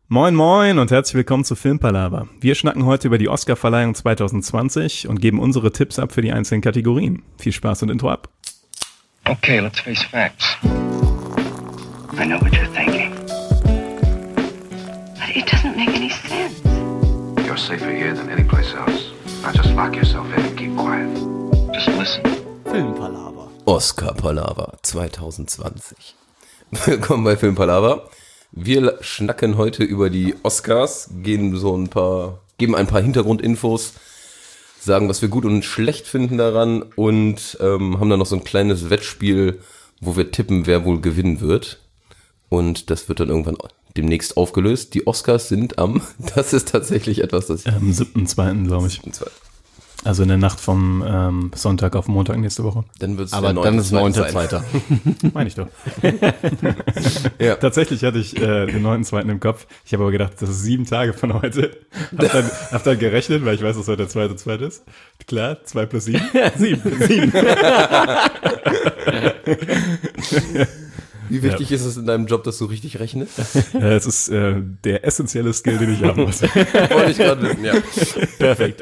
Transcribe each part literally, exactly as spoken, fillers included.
Moin moin und herzlich willkommen zu Filmpalava. Wir schnacken heute über die Oscar-Verleihung zwanzig zwanzig und geben unsere Tipps ab für die einzelnen Kategorien. Viel Spaß und Intro ab. Okay, let's face facts. I know what you're thinking. But it doesn't make any sense. You're safer here than any place else. Now just lock yourself in and keep quiet. Just listen. Filmpalava. Oscar-Palava zwanzig zwanzig. Willkommen bei Filmpalava. Wir schnacken heute über die Oscars, geben so ein paar, geben ein paar Hintergrundinfos, sagen, was wir gut und schlecht finden daran und ähm, haben dann noch so ein kleines Wettspiel, wo wir tippen, wer wohl gewinnen wird. Und das wird dann irgendwann demnächst aufgelöst. Die Oscars sind am, das ist tatsächlich etwas, das ich... Am siebten zweiten glaube ich. siebten zweiten Also in der Nacht vom ähm, Sonntag auf Montag nächste Woche. Dann wird's Aber dann ist neunter zweiter Meine ich doch. Ja. Tatsächlich hatte ich äh, den neunten zweiten im Kopf. Ich habe aber gedacht, das ist sieben Tage von heute. Hab dann, hab dann gerechnet, weil ich weiß, dass heute der zweite zweite ist. Klar, zwei plus sieben. sieben. sieben. Wie wichtig ja. ist es in deinem Job, dass du richtig rechnest? Äh, es ist äh, der essentielle Skill, den ich haben muss. Wollte ich gerade wissen, ja. Perfekt.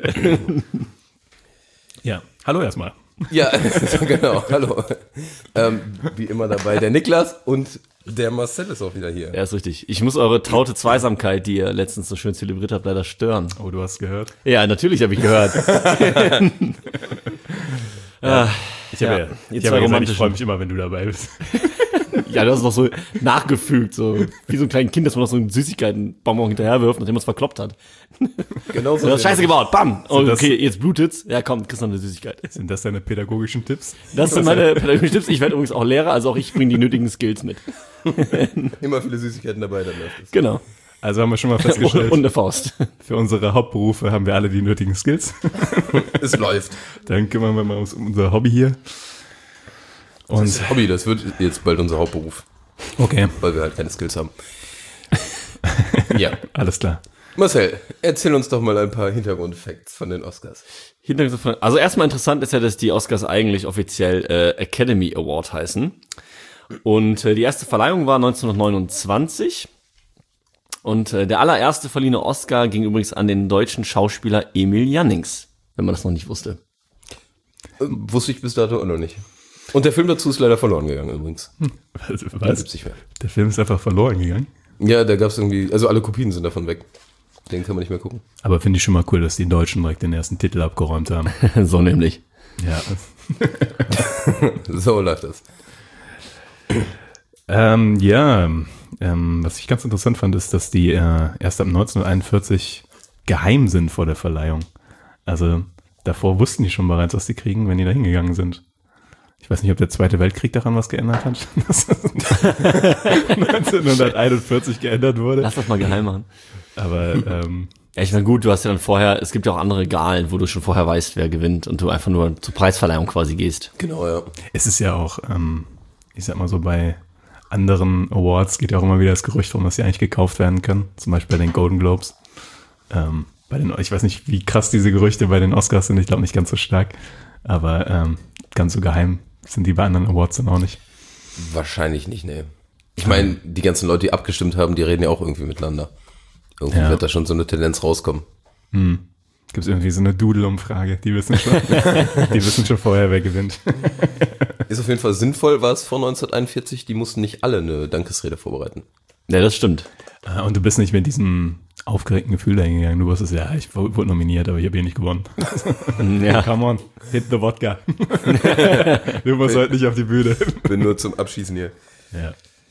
Ja, hallo erstmal. Ja, genau, hallo. Ähm, wie immer dabei der Niklas und der Marcel ist auch wieder hier. Ja, ist richtig. Ich muss eure traute Zweisamkeit, die ihr letztens so schön zelebriert habt, leider stören. Oh, du hast gehört? Ja, natürlich habe ich gehört. Ja. Ich habe Ja, ja, ihr ich, zwei hab ja gesagt, ich romantischen. freue mich immer, wenn du dabei bist. Ja, du hast noch so nachgefügt, so wie so ein kleines Kind, das man noch so einen Süßigkeitenbonbon hinterherwirft, nachdem man es verkloppt hat. Genau so. Du hast Scheiße gebaut, bam! Oh, So, das- okay, jetzt blutet's. Ja, komm, kriegst noch eine Süßigkeit. Sind das deine pädagogischen Tipps? Das sind meine pädagogischen Tipps. Ich werde übrigens auch Lehrer, also auch ich bringe die nötigen Skills mit. Immer viele Süßigkeiten dabei, dann läuft es. Genau. Also haben wir schon mal festgestellt, Und eine Faust. für unsere Hauptberufe haben wir alle die nötigen Skills. Es läuft. Dann kümmern wir mal uns um unser Hobby hier. Das Und ist Hobby, das wird jetzt bald unser Hauptberuf, okay, weil wir halt keine Skills haben. Ja. alles klar. Marcel, erzähl uns doch mal ein paar Hintergrundfacts von den Oscars. Hintergrund von- Also erstmal interessant ist ja, dass die Oscars eigentlich offiziell äh, Academy Award heißen. Und äh, die erste Verleihung war neunzehnhundertneunundzwanzig. Und äh, der allererste verliehene Oscar ging übrigens an den deutschen Schauspieler Emil Jannings, wenn man das noch nicht wusste. Äh, wusste ich bis dato auch noch nicht. Und der Film dazu ist leider verloren gegangen übrigens. Was? Den Was? gibt's nicht mehr. Der Film ist einfach verloren gegangen. Ja, da gab's irgendwie, also alle Kopien sind davon weg. Den kann man nicht mehr gucken. Aber finde ich schon mal cool, dass die Deutschen direkt den ersten Titel abgeräumt haben. So nämlich. Ja. So läuft das. ähm, ja, ähm, was ich ganz interessant fand, ist, dass die äh, erst ab neunzehnhunderteinundvierzig geheim sind vor der Verleihung. Also davor wussten die schon bereits, was die kriegen, wenn die da hingegangen sind. Ich weiß nicht, ob der Zweite Weltkrieg daran was geändert hat, dass das neunzehnhunderteinundvierzig geändert wurde. Lass das mal geheim machen. Aber ähm, Ja, ich meine, gut, du hast ja dann vorher, es gibt ja auch andere Galen, wo du schon vorher weißt, wer gewinnt und du einfach nur zur Preisverleihung quasi gehst. Genau, ja. es ist ja auch, ähm, ich sag mal so, bei anderen Awards geht ja auch immer wieder das Gerücht rum, dass sie eigentlich gekauft werden können. Zum Beispiel bei den Golden Globes. Ähm, bei den, ich weiß nicht, wie krass diese Gerüchte bei den Oscars sind. Ich glaube nicht ganz so stark. Aber ähm, ganz so geheim sind die bei anderen Awards dann auch nicht. Wahrscheinlich nicht, nee. Ich meine, die ganzen Leute, die abgestimmt haben, die reden ja auch irgendwie miteinander. Irgendwie Ja. wird da schon so eine Tendenz rauskommen. Hm. Gibt es irgendwie so eine Doodle-Umfrage? Die wissen schon, die wissen schon vorher, wer gewinnt. Ist auf jeden Fall sinnvoll, war es vor neunzehnhunderteinundvierzig, die mussten nicht alle eine Dankesrede vorbereiten. Ja, das stimmt. Ah, und du bist nicht mit diesem aufgeregten Gefühl dahingegangen. Du wusstest, ja, ich wu- wurde nominiert, aber ich habe hier nicht gewonnen. Ja. Come on, hit the vodka. Du musst heute nicht auf die Bühne. Bin nur zum Abschießen hier. Ja.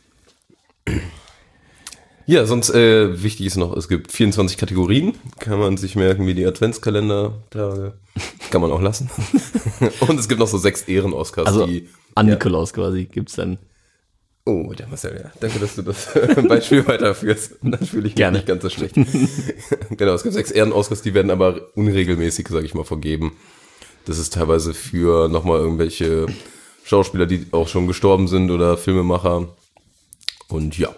Ja, sonst äh, wichtig ist noch, es gibt vierundzwanzig Kategorien. Kann man sich merken wie die Adventskalender-Tage. Kann man auch lassen. Und es gibt noch so sechs Ehren-Oscars, Also die... an ja. Nikolaus quasi gibt's dann. Oh, der Marcel, ja. Danke, dass du das Beispiel weiterführst. Dann fühle ich mich Gerne. nicht ganz so schlecht. Genau, es gibt sechs Ehren-Oscars, die werden aber unregelmäßig, sage ich mal, vergeben. Das ist teilweise für nochmal irgendwelche Schauspieler, die auch schon gestorben sind oder Filmemacher. Und ja.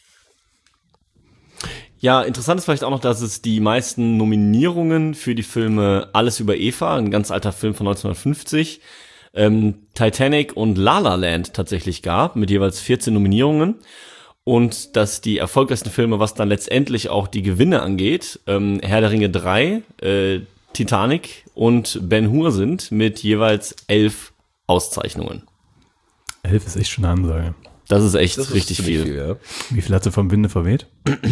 Ja, interessant ist vielleicht auch noch, dass es die meisten Nominierungen für die Filme Alles über Eva, ein ganz alter Film von neunzehnhundertfünfzig, ähm, Titanic und La La Land tatsächlich gab, mit jeweils vierzehn Nominierungen. Und dass die erfolgreichsten Filme, was dann letztendlich auch die Gewinne angeht, ähm, Herr der Ringe drei, äh, Titanic und Ben-Hur sind mit jeweils elf Auszeichnungen. Elf ist echt schon eine Ansage. Das ist echt Das ist richtig ziemlich viel. ja. Wie viel hat sie vom Winde verweht?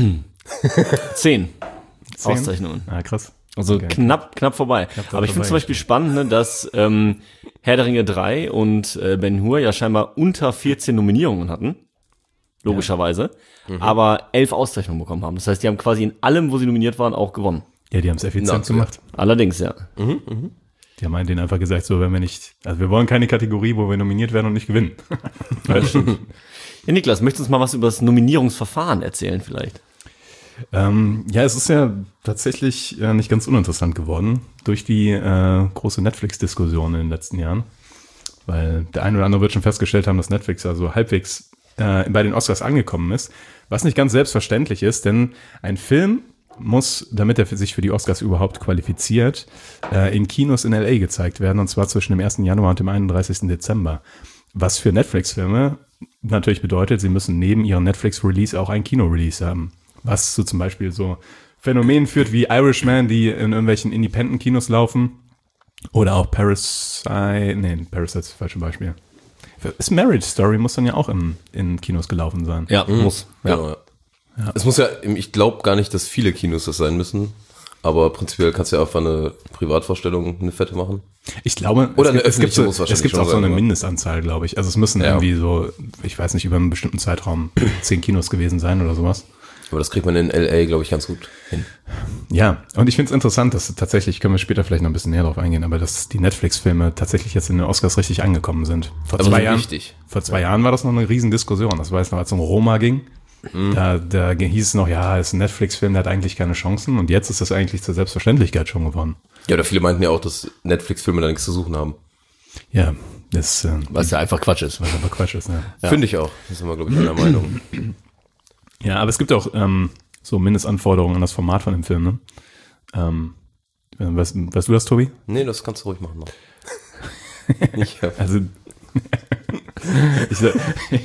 Zehn, Zehn? Auszeichnungen. Ah, krass. Also Okay. knapp, knapp vorbei. Knapp Aber ich finde vorbei. zum Beispiel spannend, ne, dass ähm, Herr der Ringe drei und äh, Ben-Hur ja scheinbar unter vierzehn Nominierungen hatten. Logischerweise. Mhm. Aber elf Auszeichnungen bekommen haben. Das heißt, die haben quasi in allem, wo sie nominiert waren, auch gewonnen. Ja, die haben es effizient Na, gemacht. Allerdings, ja. Die haben denen einfach gesagt, so, wenn wir nicht, also wir wollen keine Kategorie, wo wir nominiert werden und nicht gewinnen. Ja, Niklas, möchtest du uns mal was über das Nominierungsverfahren erzählen vielleicht? ähm, ja, es ist ja tatsächlich äh, nicht ganz uninteressant geworden durch die äh, große Netflix-Diskussion in den letzten Jahren. Weil der eine oder andere wird schon festgestellt haben, dass Netflix also halbwegs äh, bei den Oscars angekommen ist. Was nicht ganz selbstverständlich ist, denn ein Film muss, damit er für sich für die Oscars überhaupt qualifiziert, äh, in Kinos in L A gezeigt werden, und zwar zwischen dem ersten Januar und dem einunddreißigsten Dezember. Was für Netflix-Filme natürlich bedeutet, sie müssen neben ihrem Netflix-Release auch ein Kino-Release haben. Was zu zum Beispiel so Phänomenen führt wie Irishman, die in irgendwelchen Independent-Kinos laufen. Oder auch Parasite, nee, Parasite ist das falsche Beispiel. Ist Marriage Story, muss dann ja auch in, in Kinos gelaufen sein. Ja, muss. Ja. Genau, ja. Es muss ja, ich glaube gar nicht, dass viele Kinos das sein müssen, aber prinzipiell kannst du ja einfach eine Privatvorstellung, eine fette machen. Ich glaube, Oder eine es gibt, öffentliche so, muss wahrscheinlich es gibt schon auch so eine sein, oder? Mindestanzahl, glaube ich. Also es müssen Ja. irgendwie so, ich weiß nicht, über einen bestimmten Zeitraum zehn Kinos gewesen sein oder sowas. Aber das kriegt man in L A, glaube ich, ganz gut hin. Ja, und ich finde es interessant, dass tatsächlich, können wir später vielleicht noch ein bisschen näher drauf eingehen, aber dass die Netflix-Filme tatsächlich jetzt in den Oscars richtig angekommen sind. Vor Aber zwei so Jahren, richtig. vor zwei Jahren war das noch eine riesen Diskussion. Das war jetzt noch, als es um Roma ging. Da, da hieß es noch, ja, ist ein Netflix-Film, der hat eigentlich keine Chancen. Und jetzt ist das eigentlich zur Selbstverständlichkeit schon geworden. Ja, oder viele meinten ja auch, dass Netflix-Filme da nichts zu suchen haben. Ja, das äh, Was ja einfach Quatsch ist. was aber Quatsch ist. Ja. Finde ich auch. Das sind wir, glaube ich, einer Meinung. Ja, aber es gibt auch ähm, so Mindestanforderungen an das Format von dem Film. Ne? Ähm, weißt, weißt du das, Tobi? Nee, das kannst du ruhig machen noch. Ich hab, Also, ich sag,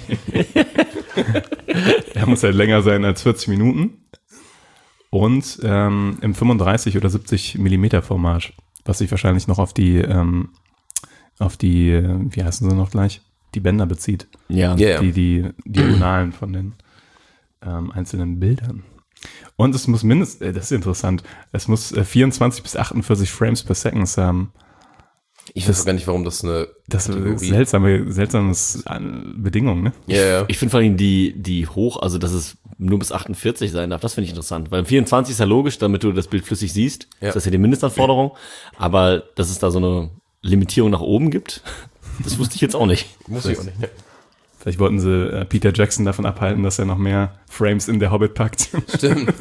er muss halt länger sein als vierzig Minuten und ähm, im fünfunddreißig oder siebzig Millimeter Format, was sich wahrscheinlich noch auf die, ähm, auf die, äh, wie heißen sie noch gleich, die Bänder bezieht, Ja. ja, ja. die, die Diagonalen von den ähm, einzelnen Bildern. Und es muss mindestens, äh, das ist interessant, es muss äh, vierundzwanzig bis achtundvierzig Frames per Second haben. Ich weiß auch gar nicht, warum das eine Das ist Kategorie- seltsame, seltsames äh, Bedingung, ne? Ja, ja. Ich finde vor allem die, die hoch, also dass es nur bis achtundvierzig sein darf, das finde ich interessant. Weil vierundzwanzig ist ja logisch, damit du das Bild flüssig siehst. Ja. Das ist ja die Mindestanforderung. Aber dass es da so eine Limitierung nach oben gibt, das wusste ich jetzt auch nicht. Muss ich auch nicht. Ne? Vielleicht wollten sie äh, Peter Jackson davon abhalten, dass er noch mehr Frames in der Hobbit packt. Stimmt.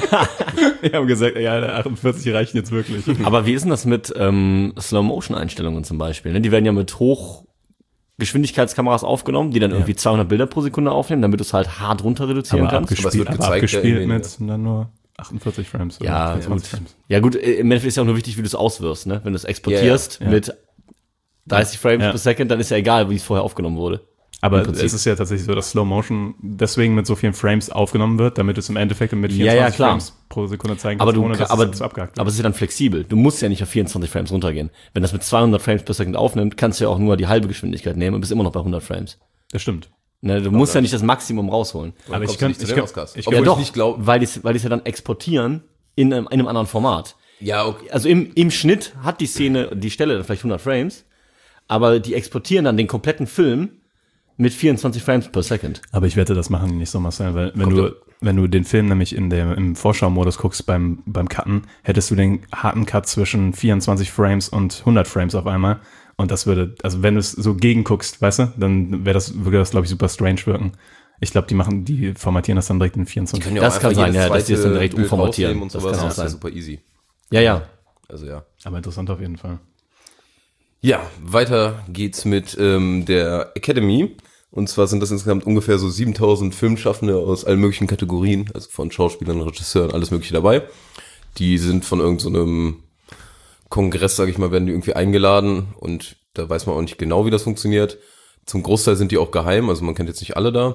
Wir haben gesagt, ja, der achtundvierzig reichen jetzt wirklich. Aber wie ist denn das mit ähm, Slow-Motion-Einstellungen zum Beispiel? Ne? Die werden ja mit Hochgeschwindigkeitskameras aufgenommen, die dann irgendwie zweihundert Bilder pro Sekunde aufnehmen, damit du es halt hart runter reduzieren Aber kannst. Aber es wird abgespielt, aber gezeigt, ja, abgespielt irgendwie, mit dann nur achtundvierzig Frames. oder Ja, vierundzwanzig gut. Frames. Ja gut, äh, im Endeffekt ist ja auch nur wichtig, wie du es auswirfst. Ne? Wenn du es exportierst Ja, ja. mit dreißig Frames Ja. per Second, dann ist ja egal, wie es vorher aufgenommen wurde. Aber Im Prinzip. es ist ja tatsächlich so, dass Slow Motion deswegen mit so vielen Frames aufgenommen wird, damit es im Endeffekt mit Ja, vierundzwanzig ja, klar. Frames pro Sekunde zeigen Aber kannst, du, ohne dass aber, es so abgehakt wird. aber es ist ja dann flexibel. Du musst ja nicht auf vierundzwanzig Frames runtergehen. Wenn das mit zweihundert Frames per Second aufnimmt, kannst du ja auch nur die halbe Geschwindigkeit nehmen und bist immer noch bei hundert Frames. Das stimmt. Ne, du musst ja nicht das Maximum rausholen. Aber ich kommst du kann, nicht zu ich den kann, Oscars. ich Obwohl kann, ich doch, nicht glaub- weil die weil die es ja dann exportieren in einem, in einem anderen Format. Ja, okay. Also im, im Schnitt hat die Szene, die Stelle dann vielleicht hundert Frames, aber die exportieren dann den kompletten Film mit vierundzwanzig Frames per Second. aber ich wette, das machen die nicht so, Marcel, weil wenn Kommt du, ja. wenn du den Film nämlich in der, im Vorschau-Modus guckst beim, beim Cutten, hättest du den harten Cut zwischen vierundzwanzig Frames und hundert Frames auf einmal. Und das würde, also wenn du es so gegenguckst, weißt du, dann wäre das, würde das, glaube ich, super strange wirken. Ich glaube, die machen, die formatieren das dann direkt in vierundzwanzig. Können ja Das auch kann einfach sein, jedes ja, dass die es dann zweite direkt Bild umformatieren. rausnehmen und Das sowas. kann auch Das ist ja sein. super easy. Ja, ja. Also ja. Aber interessant auf jeden Fall. Ja, weiter geht's mit ähm, der Academy. Und zwar sind das insgesamt ungefähr so siebentausend Filmschaffende aus allen möglichen Kategorien, also von Schauspielern, Regisseuren, alles mögliche dabei. Die sind von irgendeinem so Kongress, sage ich mal, werden die irgendwie eingeladen und da weiß man auch nicht genau, wie das funktioniert. Zum Großteil sind die auch geheim, also man kennt jetzt nicht alle da,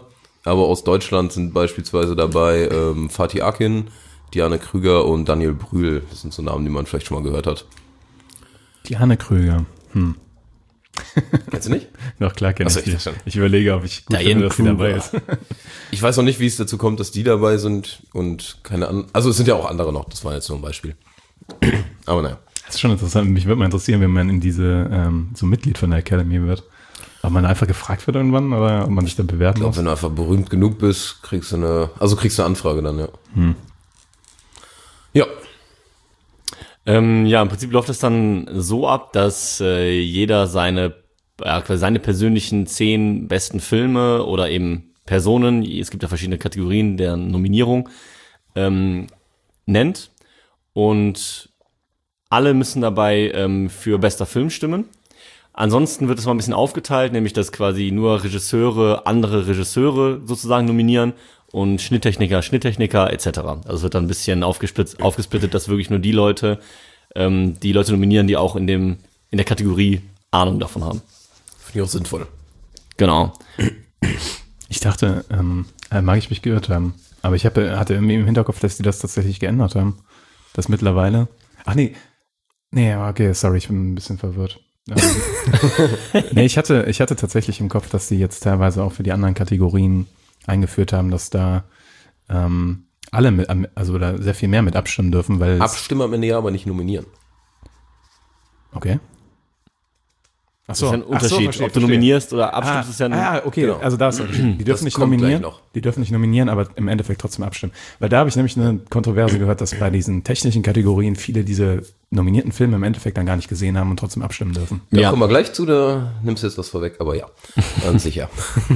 aber aus Deutschland sind beispielsweise dabei ähm, Fatih Akin, Diane Krüger und Daniel Brühl. Das sind so Namen, die man vielleicht schon mal gehört hat. Diane Krüger. Hm. Kennst du nicht? Doch, klar kenne Achso, ich ich die. dachte schon. Ich überlege, ob ich gut Diane finde, dass sie dabei Krüger. ist. Ich weiß noch nicht, wie es dazu kommt, dass die dabei sind und keine anderen. Also es sind ja auch andere noch, das war jetzt nur ein Beispiel. Aber naja. Das ist schon interessant. Mich würde mal interessieren, wenn man in diese, ähm, so Mitglied von der Academy wird. Ob man einfach gefragt wird irgendwann oder ob man sich dann bewerben Ich glaube, muss. wenn du einfach berühmt genug bist, kriegst du eine, also kriegst du eine Anfrage dann, ja. Hm. Ja. Ähm, ja, im Prinzip läuft es dann so ab, dass äh, jeder seine, ja, quasi seine persönlichen zehn besten Filme oder eben Personen, es gibt ja verschiedene Kategorien der Nominierung, ähm, nennt. Und alle müssen dabei ähm, für bester Film stimmen. Ansonsten wird es mal ein bisschen aufgeteilt, nämlich dass quasi nur Regisseure andere Regisseure sozusagen nominieren und Schnitttechniker, Schnitttechniker et cetera. Also es wird dann ein bisschen aufgesplittet, aufgesplittet, dass wirklich nur die Leute, ähm, die Leute nominieren, die auch in dem in der Kategorie Ahnung davon haben. Finde ich auch sinnvoll. Genau. Ich dachte, ähm, äh, mag ich mich geirrt haben. Aber ich hab, hatte irgendwie im Hinterkopf, dass die das tatsächlich geändert haben. Das mittlerweile. Ach nee. Nee, okay, sorry, ich bin ein bisschen verwirrt. nee, ich hatte, ich hatte tatsächlich im Kopf, dass die jetzt teilweise auch für die anderen Kategorien eingeführt haben, dass da ähm, alle mit, also oder sehr viel mehr mit abstimmen dürfen, weil Abstimmen am Ende ja, aber nicht nominieren. Okay. Ach Das ist ja ein Unterschied, ob du nominierst oder abstimmst, ah, ist ja ein, ah, okay, genau. also da ist der Unterschied. Die dürfen Das nicht kommt nominieren, gleich noch. die dürfen nicht nominieren, aber im Endeffekt trotzdem abstimmen. Weil da habe ich nämlich eine Kontroverse gehört, dass bei diesen technischen Kategorien viele diese nominierten Filme im Endeffekt dann gar nicht gesehen haben und trotzdem abstimmen dürfen. Da Ja. kommen wir gleich zu, da nimmst du jetzt was vorweg, aber ja, ganz sicher.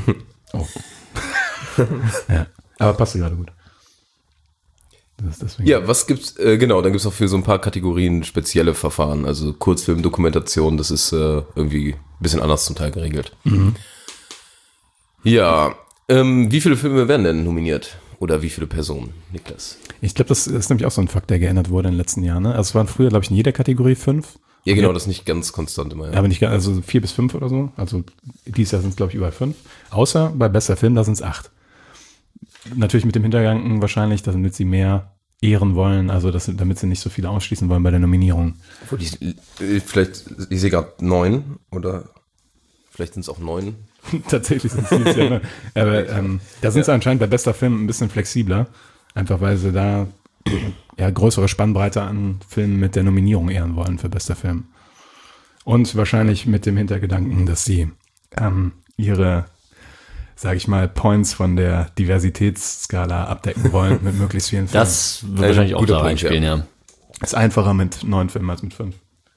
Ja, aber passt gerade gut. Das ist deswegen. Ja, was gibt's, äh, genau, dann gibt's auch für so ein paar Kategorien spezielle Verfahren, also Kurzfilm, Dokumentation, das ist äh, irgendwie ein bisschen anders zum Teil geregelt. Mhm. Ja, ähm, wie viele Filme werden denn nominiert? Oder wie viele Personen, Niklas? Ich glaube, das ist nämlich auch so ein Fakt, der geändert wurde in den letzten Jahren. Ne? Also es waren früher, glaube ich, in jeder Kategorie fünf. Ja, genau, das ist nicht ganz konstant immer. Ja. Aber nicht, ganz- also vier bis fünf oder so. Also dieses Jahr sind es, glaube ich, überall fünf. Außer bei bester Film, da sind es acht. Natürlich mit dem Hintergedanken wahrscheinlich, damit sie mehr ehren wollen, also dass, damit sie nicht so viele ausschließen wollen bei der Nominierung. Obwohl ich, äh, vielleicht, ich sehe gerade neun oder vielleicht sind es auch neun. Tatsächlich sind es dieses Jahr. Ne? Aber ähm, da sind sie anscheinend bei bester Film ein bisschen flexibler. Einfach weil sie da ja, größere Spannbreite an Filmen mit der Nominierung ehren wollen für bester Film. Und wahrscheinlich mit dem Hintergedanken, dass sie ähm, ihre, sage ich mal, Points von der Diversitätsskala abdecken wollen mit möglichst vielen Filmen. das wird Ein wahrscheinlich auch guter da Punkt, reinspielen, ja. ist einfacher mit neun Filmen als mit fünf.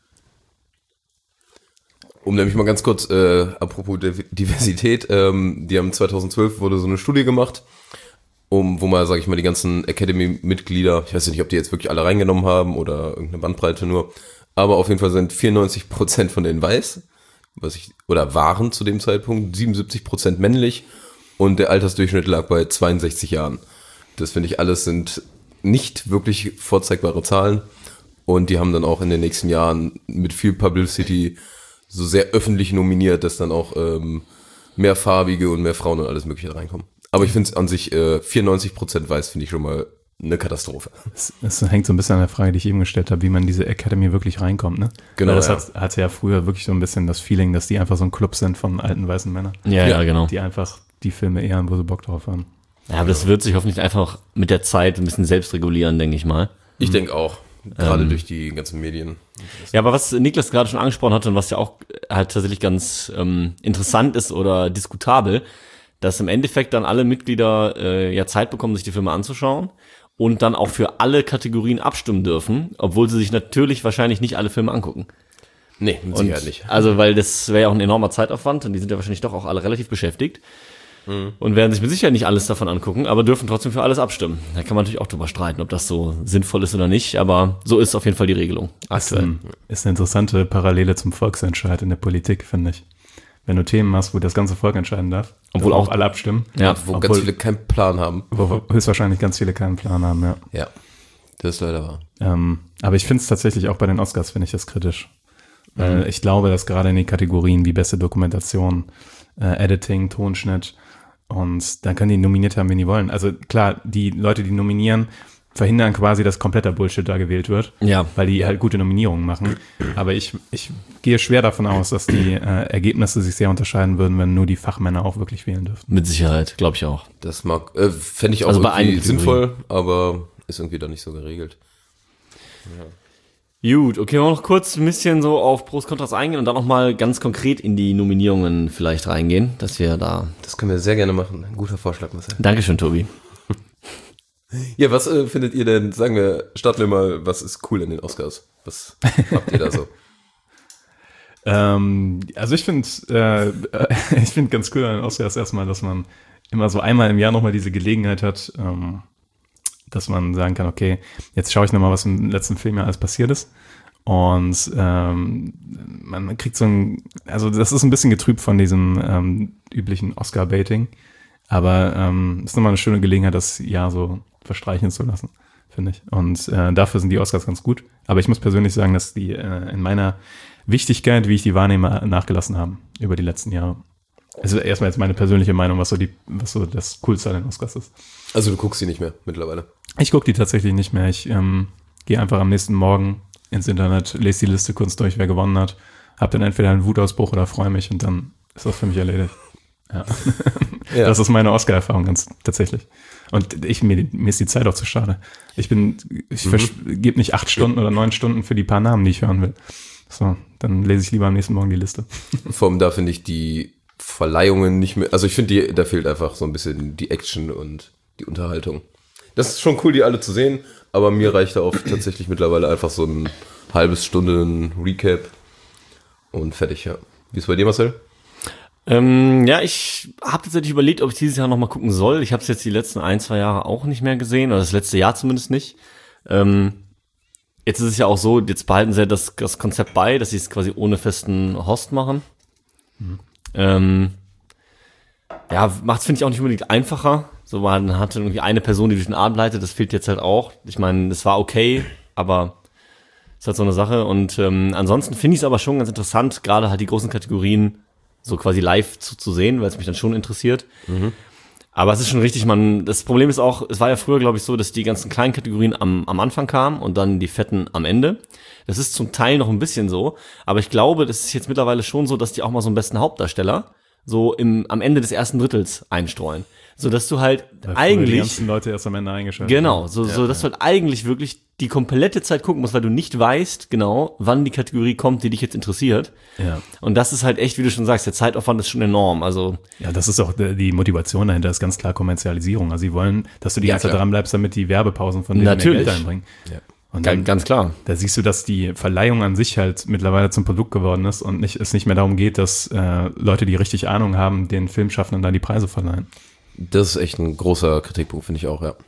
Um nämlich mal ganz kurz, äh, apropos Div- Diversität, ähm, die haben zweitausendzwölf wurde so eine Studie gemacht, um, wo mal, sage ich mal, die ganzen Academy-Mitglieder, ich weiß nicht, ob die jetzt wirklich alle reingenommen haben oder irgendeine Bandbreite nur, aber auf jeden Fall sind vierundneunzig Prozent von denen weiß, was ich, oder waren zu dem Zeitpunkt, siebenundsiebzig Prozent männlich und der Altersdurchschnitt lag bei zweiundsechzig Jahren. Das finde ich alles sind nicht wirklich vorzeigbare Zahlen und die haben dann auch in den nächsten Jahren mit viel Publicity so sehr öffentlich nominiert, dass dann auch ähm, mehr Farbige und mehr Frauen und alles mögliche reinkommen. Aber ich finde es an sich, äh, vierundneunzig Prozent weiß, finde ich schon mal eine Katastrophe. Es, es hängt so ein bisschen an der Frage, die ich eben gestellt habe, wie man in diese Academy wirklich reinkommt. Ne? Genau, Weil das ja. hat, hatte ja früher wirklich so ein bisschen das Feeling, dass die einfach so ein Club sind von alten weißen Männern, Ja, ja, Ja, genau. die einfach die Filme ehren, wo sie Bock drauf haben. Ja, aber das wird sich hoffentlich einfach mit der Zeit ein bisschen selbst regulieren, denke ich mal. Ich denke auch, gerade durch die ganzen Medien. Ja, aber was Niklas gerade schon angesprochen hatte und was ja auch halt tatsächlich ganz ähm, interessant ist oder diskutabel, dass im Endeffekt dann alle Mitglieder äh, ja Zeit bekommen, sich die Filme anzuschauen und dann auch für alle Kategorien abstimmen dürfen, obwohl sie sich natürlich wahrscheinlich nicht alle Filme angucken. Nee, mit Und, Sicherheit nicht. also, weil das wäre ja auch ein enormer Zeitaufwand und die sind ja wahrscheinlich doch auch alle relativ beschäftigt. Und werden sich mit Sicherheit nicht alles davon angucken, aber dürfen trotzdem für alles abstimmen. Da kann man natürlich auch drüber streiten, ob das so sinnvoll ist oder nicht, aber so ist auf jeden Fall die Regelung aktuell. Ist, ein, ist eine interessante Parallele zum Volksentscheid in der Politik, finde ich. Wenn du Themen hast, wo das ganze Volk entscheiden darf, Obwohl dürfen auch- alle abstimmen, Ja, Wo obwohl- ganz viele keinen Plan haben. wo höchstwahrscheinlich ganz viele keinen Plan haben, ja. Ja, das ist leider wahr. Ähm, aber ich finde es tatsächlich auch bei den Oscars, finde ich das kritisch. Weil ich glaube, dass gerade in den Kategorien wie beste Dokumentation, äh, Editing, Tonschnitt und dann können die nominiert haben, wen die wollen. Also klar, die Leute, die nominieren, verhindern quasi, dass kompletter Bullshit da gewählt wird, Ja. weil die halt gute Nominierungen machen. Aber ich, ich gehe schwer davon aus, dass die äh, Ergebnisse sich sehr unterscheiden würden, wenn nur die Fachmänner auch wirklich wählen dürften. Mit Sicherheit, glaube ich auch. Das mag, äh, fände ich auch Also bei irgendwie einigen sinnvoll, aber ist irgendwie da nicht so geregelt. Gut, okay, wollen wir noch kurz ein bisschen so auf Pros, Kontras eingehen und dann noch mal ganz konkret in die Nominierungen vielleicht reingehen, dass wir da... Das können wir sehr gerne machen. Ein guter Vorschlag, Marcel. Dankeschön, Tobi. Ja, was äh, findet ihr denn, sagen wir, starten wir mal, was ist cool in den Oscars? Was habt ihr da so? Ähm, also ich finde äh, ich finde ganz cool an den Oscars erstmal, dass man immer so einmal im Jahr nochmal diese Gelegenheit hat, ähm, dass man sagen kann, okay, jetzt schaue ich nochmal, was im letzten Film ja alles passiert ist. Und ähm, man kriegt so ein, also das ist ein bisschen getrübt von diesem ähm, üblichen Oscar-Baiting, aber ähm, ist nochmal eine schöne Gelegenheit, das Jahr so verstreichen zu lassen, finde ich. Und äh, dafür sind die Oscars ganz gut. Aber ich muss persönlich sagen, dass die äh, in meiner Wichtigkeit, wie ich die wahrnehme, nachgelassen haben über die letzten Jahre. Also erstmal jetzt meine persönliche Meinung, was so die, was so das Coolste an den Oscars ist. Also du guckst sie nicht mehr mittlerweile? Ich gucke die tatsächlich nicht mehr. Ich ähm, gehe einfach am nächsten Morgen ins Internet, lese die Liste kurz durch, wer gewonnen hat, habe dann entweder einen Wutausbruch oder freue mich und dann ist das für mich erledigt. Ja. Ja. Das ist meine Oscar-Erfahrung ganz tatsächlich. Und ich, mir, mir ist die Zeit auch zu schade. Ich bin, ich mhm. gebe nicht acht Stunden oder neun Stunden für die paar Namen, die ich hören will. So, dann lese ich lieber am nächsten Morgen die Liste. Vor allem da finde ich die Verleihungen nicht mehr, also ich finde, die, da fehlt einfach so ein bisschen die Action und die Unterhaltung. Das ist schon cool, die alle zu sehen, aber mir reicht da auch tatsächlich mittlerweile einfach so ein halbes Stunden Recap und fertig, ja. Wie ist bei dir, Marcel? Ähm, ja, ich habe tatsächlich überlegt, ob ich dieses Jahr noch mal gucken soll. Ich habe es jetzt die letzten ein, zwei Jahre auch nicht mehr gesehen, oder das letzte Jahr zumindest nicht. Ähm, jetzt ist es ja auch so, jetzt behalten sie das, das Konzept bei, dass sie es quasi ohne festen Host machen. Mhm. Ähm, ja, macht es, finde ich, auch nicht unbedingt einfacher. So, man hatte irgendwie eine Person, die durch den Abend leitet, das fehlt jetzt halt auch. Ich meine, es war okay, aber ist halt so eine Sache. Und ähm, ansonsten finde ich es aber schon ganz interessant, gerade halt die großen Kategorien so quasi live zu, zu sehen, weil es mich dann schon interessiert. Mhm. Aber es ist schon richtig, man, das Problem ist auch, es war ja früher, glaube ich, so, dass die ganzen kleinen Kategorien am, am Anfang kamen und dann die fetten am Ende. Das ist zum Teil noch ein bisschen so, aber ich glaube, das ist jetzt mittlerweile schon so, dass die auch mal so einen besten Hauptdarsteller so im, am Ende des ersten Drittels einstreuen. So dass du halt weil eigentlich die ganzen Leute erst am Ende eingeschaltet genau, so, ja, so dass ja. du halt eigentlich wirklich die komplette Zeit gucken musst, weil du nicht weißt genau, wann die Kategorie kommt, die dich jetzt interessiert. Ja. Und das ist halt echt, wie du schon sagst, der Zeitaufwand ist schon enorm. Also ja, das ist auch die Motivation dahinter, ist ganz klar Kommerzialisierung. Also sie wollen, dass du die ja, ganze Zeit dran bleibst, damit die Werbepausen von denen Natürlich. mehr Geld einbringen. Ja. Und dann, ganz klar. Da siehst du, dass die Verleihung an sich halt mittlerweile zum Produkt geworden ist und nicht, es nicht mehr darum geht, dass äh, Leute, die richtig Ahnung haben, den Filmschaffenden dann die Preise verleihen. Das ist echt ein großer Kritikpunkt, finde ich auch, ja.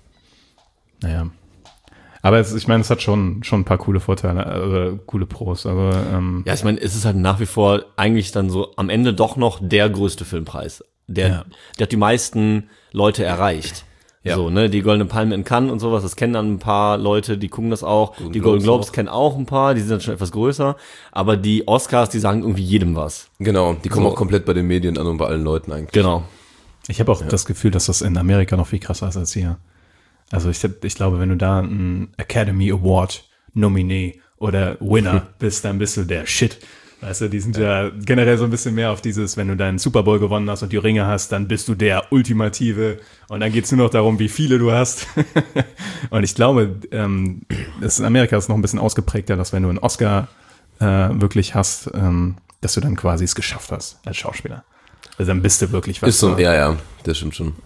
Naja. Aber es, ich meine, es hat schon, schon ein paar coole Vorteile, also coole Pros. Also, ähm, ja, ich meine, es ist halt nach wie vor eigentlich dann so am Ende doch noch der größte Filmpreis. Der, Ja. der hat die meisten Leute erreicht. Ja. So, ne, die Goldene Palme in Cannes und sowas, das kennen dann ein paar Leute, die gucken das auch. Golden die Golden Globes Globes kennen auch ein paar, die sind dann schon etwas größer. Aber die Oscars, die sagen irgendwie jedem was. Genau, die kommen So. auch komplett bei den Medien an und bei allen Leuten eigentlich. Genau. ich habe auch das Gefühl, dass das in Amerika noch viel krasser ist als hier. Also ich, ich glaube, wenn du da ein Academy Award Nominee oder Winner bist, dann bist du der Shit. Weißt du, die sind ja. ja generell so ein bisschen mehr auf dieses, wenn du deinen Super Bowl gewonnen hast und die Ringe hast, dann bist du der Ultimative und dann geht's nur noch darum, wie viele du hast. Und ich glaube, ähm, das in Amerika ist noch ein bisschen ausgeprägter, dass wenn du einen Oscar äh, wirklich hast, ähm, dass du dann quasi es geschafft hast als Schauspieler. Also dann bist du wirklich was. Ist so, ja, ja, das stimmt schon.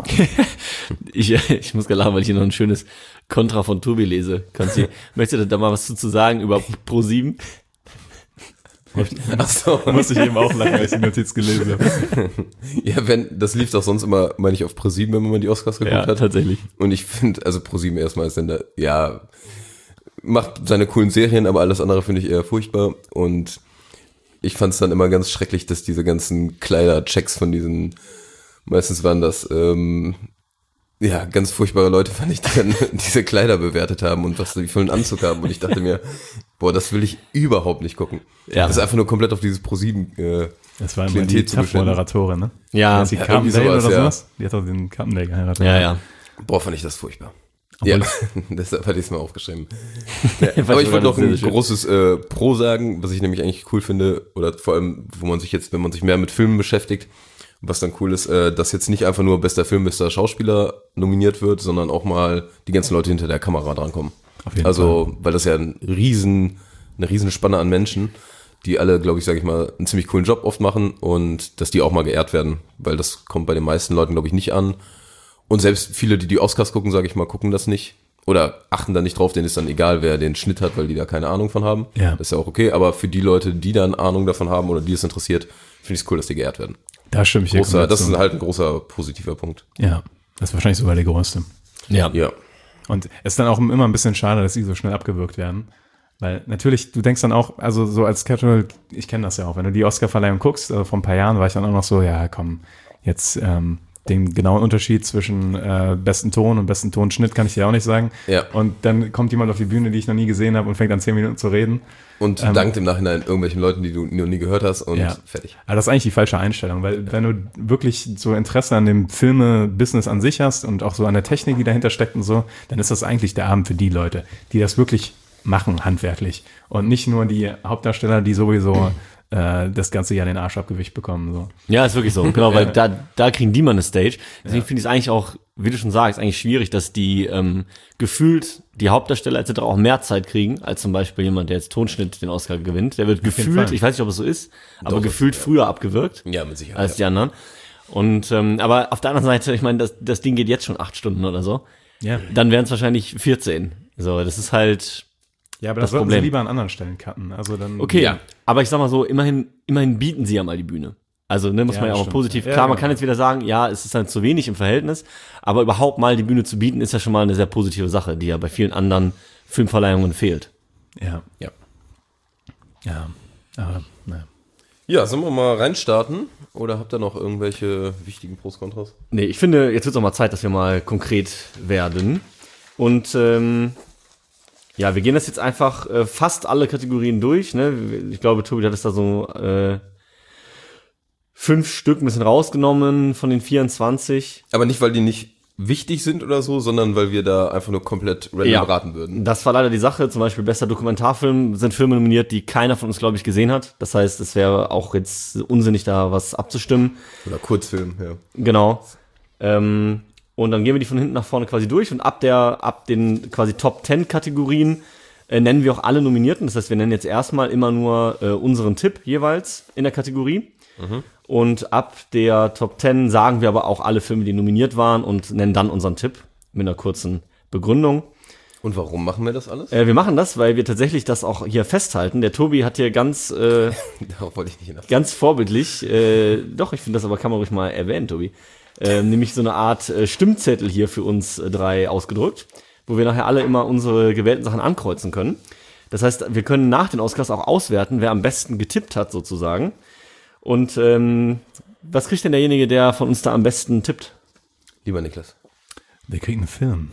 ich, ich muss gerade lachen, weil ich hier noch ein schönes Kontra von Tobi lese. Kannst du, möchtest du da mal was zu sagen über ProSieben? Ach so. Muss ich eben auch lachen, als ich die Notiz gelesen habe. Ja, wenn, das lief doch sonst immer, meine ich, auf ProSieben, wenn man die Oscars geguckt Ja, hat. tatsächlich. Und ich finde, also ProSieben erstmal ist Sender, ja, macht seine coolen Serien, aber alles andere finde ich eher furchtbar. Und ich fand es dann immer ganz schrecklich, dass diese ganzen Kleiderchecks von diesen, meistens waren das, ähm, ja, ganz furchtbare Leute, fand ich, die dann diese Kleider bewertet haben und was die für einen Anzug haben. Und ich dachte mir, Boah, das will ich überhaupt nicht gucken. Ja. Das ist einfach nur komplett auf dieses ProSieben äh, Das war immer Klientel die zugeschnitten. Tough-Moderatorin, ne? Ja, Die ja, Carpendale irgendwie oder sowas, ja. sowas? Die hat doch den Carpendale geheiratet. ja, ja. Boah, fand ich das furchtbar. Obwohl- Ja, deshalb hatte ich es mal aufgeschrieben. Ja, Weiß aber ich sogar, wollte noch das ist ein sehr schön. großes äh, Pro sagen, was ich nämlich eigentlich cool finde, oder vor allem, wo man sich jetzt, wenn man sich mehr mit Filmen beschäftigt, was dann cool ist, äh, dass jetzt nicht einfach nur bester Film, bester Schauspieler nominiert wird, sondern auch mal die ganzen Leute hinter der Kamera drankommen. Auf jeden Also, weil das ja ein riesen, eine riesen Spanne an Menschen, die alle, glaube ich, sage ich mal, einen ziemlich coolen Job oft machen und dass die auch mal geehrt werden, weil das kommt bei den meisten Leuten, glaube ich, nicht an. Und selbst viele, die die Oscars gucken, sage ich mal, gucken das nicht oder achten da nicht drauf, denen ist dann egal, wer den Schnitt hat, weil die da keine Ahnung von haben. Ja. Das ist ja auch okay, aber für die Leute, die dann Ahnung davon haben oder die es interessiert, finde ich es cool, dass die geehrt werden. Da stimme ich dir Großer, komplett das zu. ist halt ein großer positiver Punkt. Ja, das ist wahrscheinlich sogar der größte. Ja. Ja. Und es ist dann auch immer ein bisschen schade, dass sie so schnell abgewürgt werden. Weil natürlich, du denkst dann auch, also so als Casual, ich kenne das ja auch, wenn du die Oscar-Verleihung guckst, also vor ein paar Jahren war ich dann auch noch so, ja komm, jetzt ähm, den genauen Unterschied zwischen äh, besten Ton und besten Tonschnitt kann ich dir auch nicht sagen. Ja. Und dann kommt jemand auf die Bühne, die ich noch nie gesehen habe und fängt an zehn Minuten zu reden. Und Ähm, dankt im Nachhinein irgendwelchen Leuten, die du noch nie gehört hast und Ja. fertig. Aber das ist eigentlich die falsche Einstellung, weil wenn du wirklich so Interesse an dem Filme-Business an sich hast und auch so an der Technik, die dahinter steckt und so, dann ist das eigentlich der Abend für die Leute, die das wirklich machen, handwerklich. Und nicht nur die Hauptdarsteller, die sowieso äh, das ganze Jahr den Arsch abgewischt bekommen. So. Ja, ist wirklich so. Genau, weil da, da kriegen die mal eine Stage. Deswegen finde ich es eigentlich auch, wie du schon sagst, eigentlich schwierig, dass die ähm, gefühlt die Hauptdarsteller et cetera auch mehr Zeit kriegen, als zum Beispiel jemand, der jetzt Tonschnitt den Oscar gewinnt. Der wird jeden gefühlt, Fall. ich weiß nicht, ob es so ist, aber Doch, gefühlt ja. früher abgewirkt Ja, mit Sicherheit. als die anderen. Und ähm, aber auf der anderen Seite, ich meine, das, das Ding geht jetzt schon acht Stunden oder so. Ja. Dann wären es wahrscheinlich vierzehn. So, das ist halt Ja, aber Das das, sollten Problem. sie lieber an anderen Stellen cutten. Also dann, okay. Ja. Aber ich sag mal so, immerhin, immerhin bieten sie ja mal die Bühne. Also, ne, muss Ja, man ja auch mal stimmt. positiv, Ja, klar, man genau. kann jetzt wieder sagen, ja, es ist dann zu wenig im Verhältnis, aber überhaupt mal die Bühne zu bieten, ist ja schon mal eine sehr positive Sache, die ja bei vielen anderen Filmverleihungen fehlt. Ja, Ja. ja, aber naja. Ja, sollen wir mal reinstarten? Oder habt ihr noch irgendwelche wichtigen Pros, Kontras? Nee, ich finde, jetzt wird es auch mal Zeit, dass wir mal konkret werden. Und ähm, ja, wir gehen das jetzt einfach äh, fast alle Kategorien durch. Ne? Ich glaube, Tobi hat es da so äh, fünf Stück ein bisschen rausgenommen von den vierundzwanzig. Aber nicht, weil die nicht wichtig sind oder so, sondern weil wir da einfach nur komplett random Ja. raten würden. Das war leider die Sache. Zum Beispiel bester Dokumentarfilm sind Filme nominiert, die keiner von uns, glaube ich, gesehen hat. Das heißt, es wäre auch jetzt unsinnig, da was abzustimmen. Oder Kurzfilm, ja. Genau. Ähm, und dann gehen wir die von hinten nach vorne quasi durch und ab der, ab den quasi Top zehn Kategorien äh, nennen wir auch alle Nominierten. Das heißt, wir nennen jetzt erstmal immer nur äh, unseren Tipp jeweils in der Kategorie. Und ab der Top zehn sagen wir aber auch alle Filme, die nominiert waren und nennen dann unseren Tipp mit einer kurzen Begründung. Und warum machen wir das alles? Äh, wir machen das, weil wir tatsächlich das auch hier festhalten. Der Tobi hat hier ganz, äh, Darauf wollte ich nicht hinaus. ganz vorbildlich, äh, doch, ich finde das aber kann man ruhig mal erwähnen, Tobi, äh, nämlich so eine Art äh, Stimmzettel hier für uns äh, drei ausgedrückt, wo wir nachher alle immer unsere gewählten Sachen ankreuzen können. Das heißt, wir können nach den Oscars auch auswerten, wer am besten getippt hat sozusagen. Und ähm, was kriegt denn derjenige, der von uns da am besten tippt? Lieber Niklas. Der kriegt einen Film.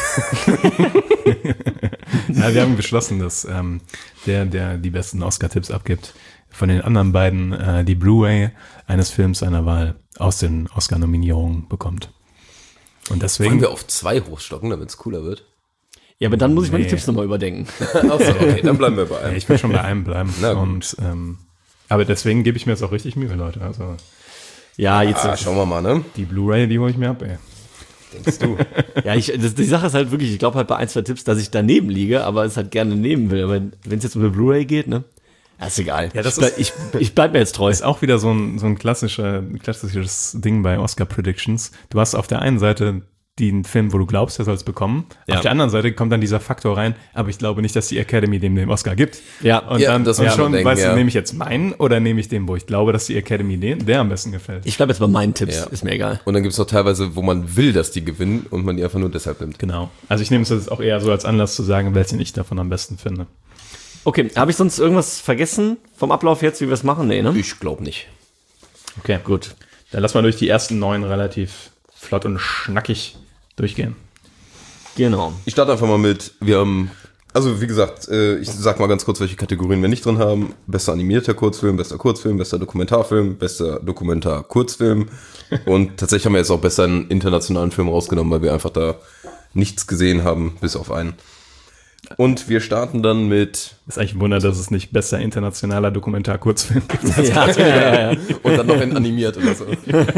Ja, wir haben beschlossen, dass ähm, der, der die besten Oscar-Tipps abgibt, von den anderen beiden äh, die Blu-ray eines Films seiner Wahl aus den Oscar-Nominierungen bekommt. Und deswegen... Wollen wir auf zwei hochstocken, damit es cooler wird? Ja, aber dann muss ich meine Nee. Tipps nochmal überdenken. Achso, okay, dann bleiben wir bei Ja, einem. ich will schon bei einem bleiben. Na gut. Und, ähm, aber deswegen gebe ich mir jetzt auch richtig Mühe, Leute. Also Ja, jetzt. Ah, schauen wir mal, ne? die Blu-ray, die hole ich mir ab, ey. Denkst du? Ja, ich, das, die Sache ist halt wirklich, ich glaube halt bei ein, zwei Tipps, dass ich daneben liege, aber es halt gerne nehmen will. Aber wenn es jetzt um eine Blu-ray geht, ne? Ja, ist egal. Ja, das ich, bleib, ist- ich, ich bleib mir jetzt treu. Ist auch wieder so ein, so ein klassischer, klassisches Ding bei Oscar Predictions. Du hast auf der einen Seite den Film, wo du glaubst, er soll es bekommen. Ja. Auf der anderen Seite kommt dann dieser Faktor rein, aber ich glaube nicht, dass die Academy dem den Oscar gibt. Ja. Und Ja, dann das und muss man schon, denken, weißt ja. du, nehme ich jetzt meinen oder nehme ich den, wo ich glaube, dass die Academy den, der am besten gefällt. Ich bleib jetzt bei meinen Tipps, Ja. ist mir egal. Und dann gibt es noch teilweise, wo man will, dass die gewinnen und man die einfach nur deshalb nimmt. Genau. Also ich nehme es jetzt auch eher so als Anlass zu sagen, welchen ich davon am besten finde. Okay, habe ich sonst irgendwas vergessen vom Ablauf jetzt, wie wir es machen? Nee, ne? Ich glaube nicht. Okay. Gut. Dann lassen wir durch die ersten neun relativ flott und schnackig durchgehen. Genau. Ich starte einfach mal mit, wir haben Also wie gesagt, äh, ich sag mal ganz kurz, welche Kategorien wir nicht drin haben. Bester animierter Kurzfilm, bester Kurzfilm, bester Dokumentarfilm, bester Dokumentar-Kurzfilm. Und tatsächlich haben wir jetzt auch besser einen internationalen Film rausgenommen, weil wir einfach da nichts gesehen haben, bis auf einen. Und wir starten dann mit... Ist eigentlich ein Wunder, dass es nicht bester internationaler Dokumentar-Kurzfilm gibt. Ja, ja, ja. Und dann noch ein animiert oder so.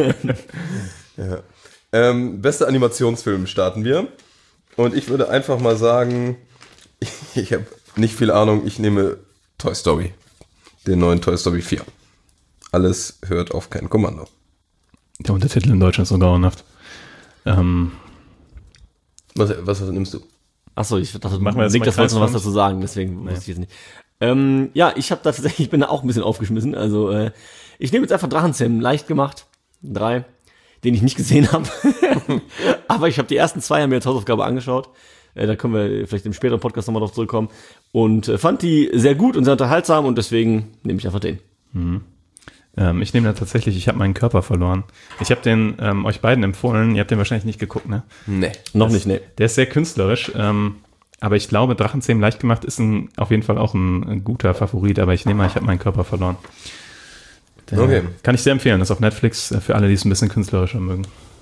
Ja. Ähm, bester Animationsfilm starten wir. Und ich würde einfach mal sagen... Ich habe nicht viel Ahnung, ich nehme Toy Story, den neuen Toy Story vier. Alles hört auf kein Kommando. Der Untertitel in Deutsch ist so grauenhaft. Ähm, was, was, was nimmst du? Achso, ich dachte, Machen wir jetzt Nick, mal das wolltest du noch was Kreisfront? dazu sagen, deswegen wusste ich jetzt nicht. Ähm, ja, ich habe da tatsächlich, ich bin da auch ein bisschen aufgeschmissen. Also äh, ich nehme jetzt einfach Drachenzähmen, leicht gemacht, drei, den ich nicht gesehen habe. Aber ich habe die ersten zwei haben mir als Hausaufgabe angeschaut. Äh, da können wir vielleicht im späteren Podcast nochmal drauf zurückkommen. Und äh, fand die sehr gut und sehr unterhaltsam und deswegen nehme ich einfach den. ähm, ich nehme da tatsächlich, ich habe meinen Körper verloren. Ich habe den ähm, euch beiden empfohlen, ihr habt den wahrscheinlich nicht geguckt, ne? Nee. Noch nicht, nee. Der ist sehr künstlerisch, ähm, aber ich glaube, Drachenzähmen leicht gemacht ist ein, auf jeden Fall auch ein, ein guter Favorit, aber ich nehme mal, ich habe meinen Körper verloren. Der, Okay. Kann ich sehr empfehlen, das ist auf Netflix äh, für alle, die es ein bisschen künstlerischer mögen.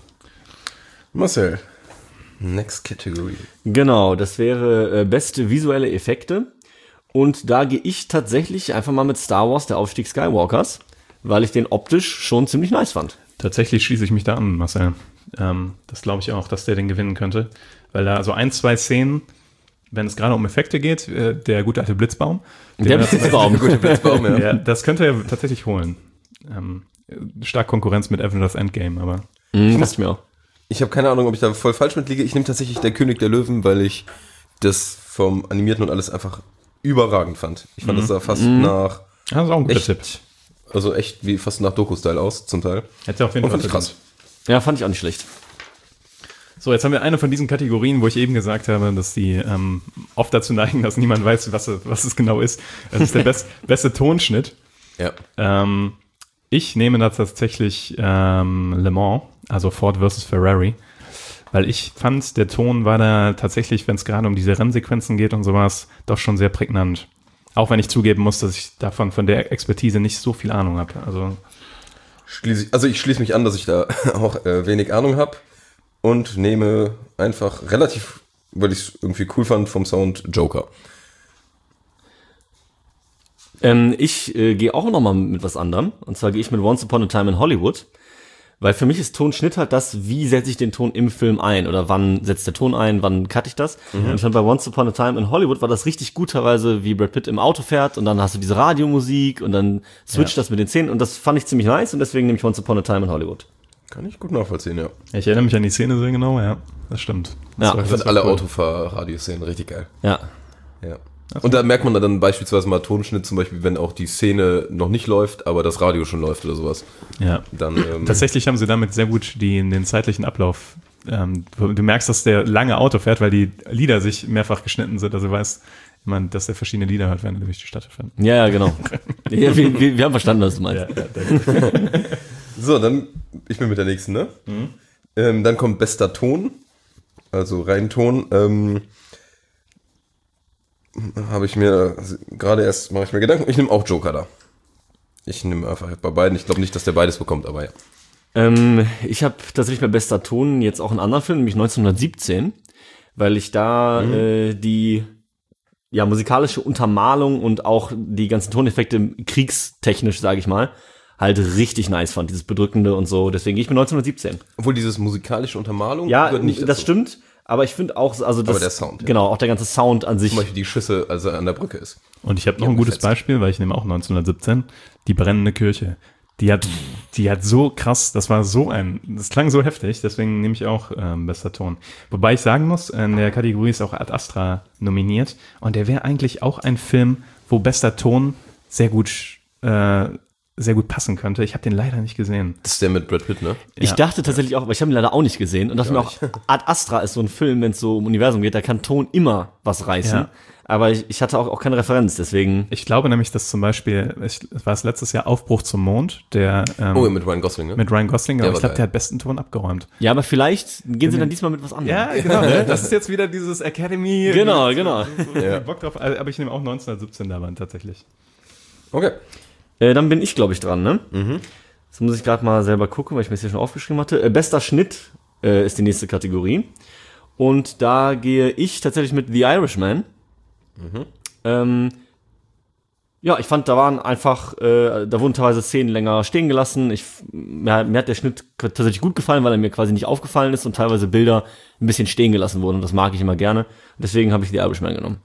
Marcel. Next Category. Genau, das wäre äh, beste visuelle Effekte. Und da gehe ich tatsächlich einfach mal mit Star Wars, der Aufstieg Skywalkers, weil ich den optisch schon ziemlich nice fand. Tatsächlich schließe ich mich da an, Marcel. Ähm, das glaube ich auch, dass der den gewinnen könnte. Weil da so ein, zwei Szenen, wenn es gerade um Effekte geht, äh, der gute alte Blitzbaum. Der den- Blitzbaum. Guter Blitzbaum, ja. Ja, das könnte er tatsächlich holen. Ähm, stark Konkurrenz mit Avengers Endgame, aber Mhm, dachte ich mir auch. Ich habe keine Ahnung, ob ich da voll falsch mit liege. Ich nehme tatsächlich der König der Löwen, weil ich das vom Animierten und alles einfach überragend fand. Ich fand das sah fast nach, das ist auch ein guter echt, Tipp. also echt wie fast nach Doku-Style aus, zum Teil. Hätte auf jeden Und Fall fand ich krass. verdient. Ja, fand ich auch nicht schlecht. So, jetzt haben wir eine von diesen Kategorien, wo ich eben gesagt habe, dass die ähm, oft dazu neigen, dass niemand weiß, was, es- was es genau ist. Das ist der best, beste Tonschnitt. Ja. Ähm, ich nehme da tatsächlich ähm, Le Mans, also Ford versus Ferrari, weil ich fand, der Ton war da tatsächlich, wenn es gerade um diese Rennsequenzen geht und sowas, doch schon sehr prägnant. Auch wenn ich zugeben muss, dass ich davon von der Expertise nicht so viel Ahnung habe. Also Schließe ich, also ich schließe mich an, dass ich da auch äh, wenig Ahnung habe und nehme einfach relativ, weil ich es irgendwie cool fand vom Sound, Joker. Ähm, ich äh, gehe auch noch mal mit was anderem. Und zwar gehe ich mit Once Upon a Time in Hollywood. Weil für mich ist Tonschnitt halt das, wie setze ich den Ton im Film ein oder wann setzt der Ton ein, wann cutte ich das. Mhm. Und ich fand bei Once Upon a Time in Hollywood war das richtig gut teilweise, wie Brad Pitt im Auto fährt und dann hast du diese Radiomusik und dann switcht Ja. das mit den Szenen und das fand ich ziemlich nice und deswegen nehme ich Once Upon a Time in Hollywood. Kann ich gut nachvollziehen, ja. ich erinnere mich an die Szene sehr genau, ja, das stimmt. Das Ja. war- Ich das fand war alle cool. Autofahr-Radioszenen richtig geil. Ja. Ja. Und da merkt man dann beispielsweise mal Tonschnitt, zum Beispiel, wenn auch die Szene noch nicht läuft, aber das Radio schon läuft oder sowas. Ja. Dann, ähm, Tatsächlich haben sie damit sehr gut die, den zeitlichen Ablauf. Ähm, du merkst, dass der lange Auto fährt, weil die Lieder sich mehrfach geschnitten sind. Also du weißt, man, dass der verschiedene Lieder hört, wenn er durch die Stadt fährt. Ja, ja, genau. ja, wir, wir, wir haben verstanden, was du meinst. Ja, ja, So, dann, ich bin mit der nächsten, ne? Ähm, dann kommt bester Ton, also rein Ton. Ähm, habe ich mir, also gerade erst mache ich mir Gedanken, ich nehme auch Joker da. Ich nehme einfach bei beiden, ich glaube nicht, dass der beides bekommt, aber ja. Ähm, ich habe tatsächlich bei bester Ton jetzt auch einen anderen Film, nämlich neunzehnhundertsiebzehn, weil ich da Mhm. äh, die ja musikalische Untermalung und auch die ganzen Toneffekte kriegstechnisch, sage ich mal, halt richtig nice fand, dieses Bedrückende und so. Deswegen gehe ich mit neunzehnhundertsiebzehn. Obwohl dieses musikalische Untermalung Ja, gehört nicht das dazu. stimmt, aber ich finde auch, also das, Aber der Sound, ja. genau, auch der ganze Sound an sich. Zum Beispiel die Schüsse, als er an der Brücke ist. Und ich habe noch Ja, ein gutes fetzt. Beispiel, weil ich nehme auch neunzehnhundertsiebzehn, die brennende Kirche. Die hat, die hat so krass, das war so ein, das klang so heftig, deswegen nehme ich auch ähm, bester Ton. Wobei ich sagen muss, in der Kategorie ist auch Ad Astra nominiert und der wäre eigentlich auch ein Film, wo bester Ton sehr gut, äh, sehr gut passen könnte. Ich habe den leider nicht gesehen. Das ist der mit Brad Pitt, ne? Ich Ja. dachte tatsächlich auch, aber ich habe ihn leider auch nicht gesehen und dachte mir auch, Ad Astra ist so ein Film, wenn es so um Universum geht, da kann Ton immer was reißen. Ja. aber ich, ich hatte auch, auch keine Referenz, deswegen. Ich glaube nämlich, dass zum Beispiel, ich, war es letztes Jahr Aufbruch zum Mond, der ähm, Oh, mit Ryan Gosling, ne? mit Ryan Gosling, aber Der ich war glaube, geil. der hat besten Ton abgeräumt. Ja, aber vielleicht gehen sie dann diesmal mit was anderem. Ja, genau. Ne? Das ist jetzt wieder dieses Academy. Genau, genau. So, Ja. Bock drauf, aber ich nehme auch neunzehnhundertsiebzehn da waren tatsächlich. Okay. Äh, dann bin ich, glaube ich, dran, ne? Mhm. Jetzt muss ich gerade mal selber gucken, weil ich mir das hier schon aufgeschrieben hatte. Äh, bester Schnitt äh, ist die nächste Kategorie. Und da gehe ich tatsächlich mit The Irishman. Mhm. Ähm, ja, ich fand, da waren einfach, äh, da wurden teilweise Szenen länger stehen gelassen. Ich, mir, mir hat der Schnitt tatsächlich gut gefallen, weil er mir quasi nicht aufgefallen ist und teilweise Bilder ein bisschen stehen gelassen wurden. Und das mag ich immer gerne. Und deswegen habe ich The Irishman genommen.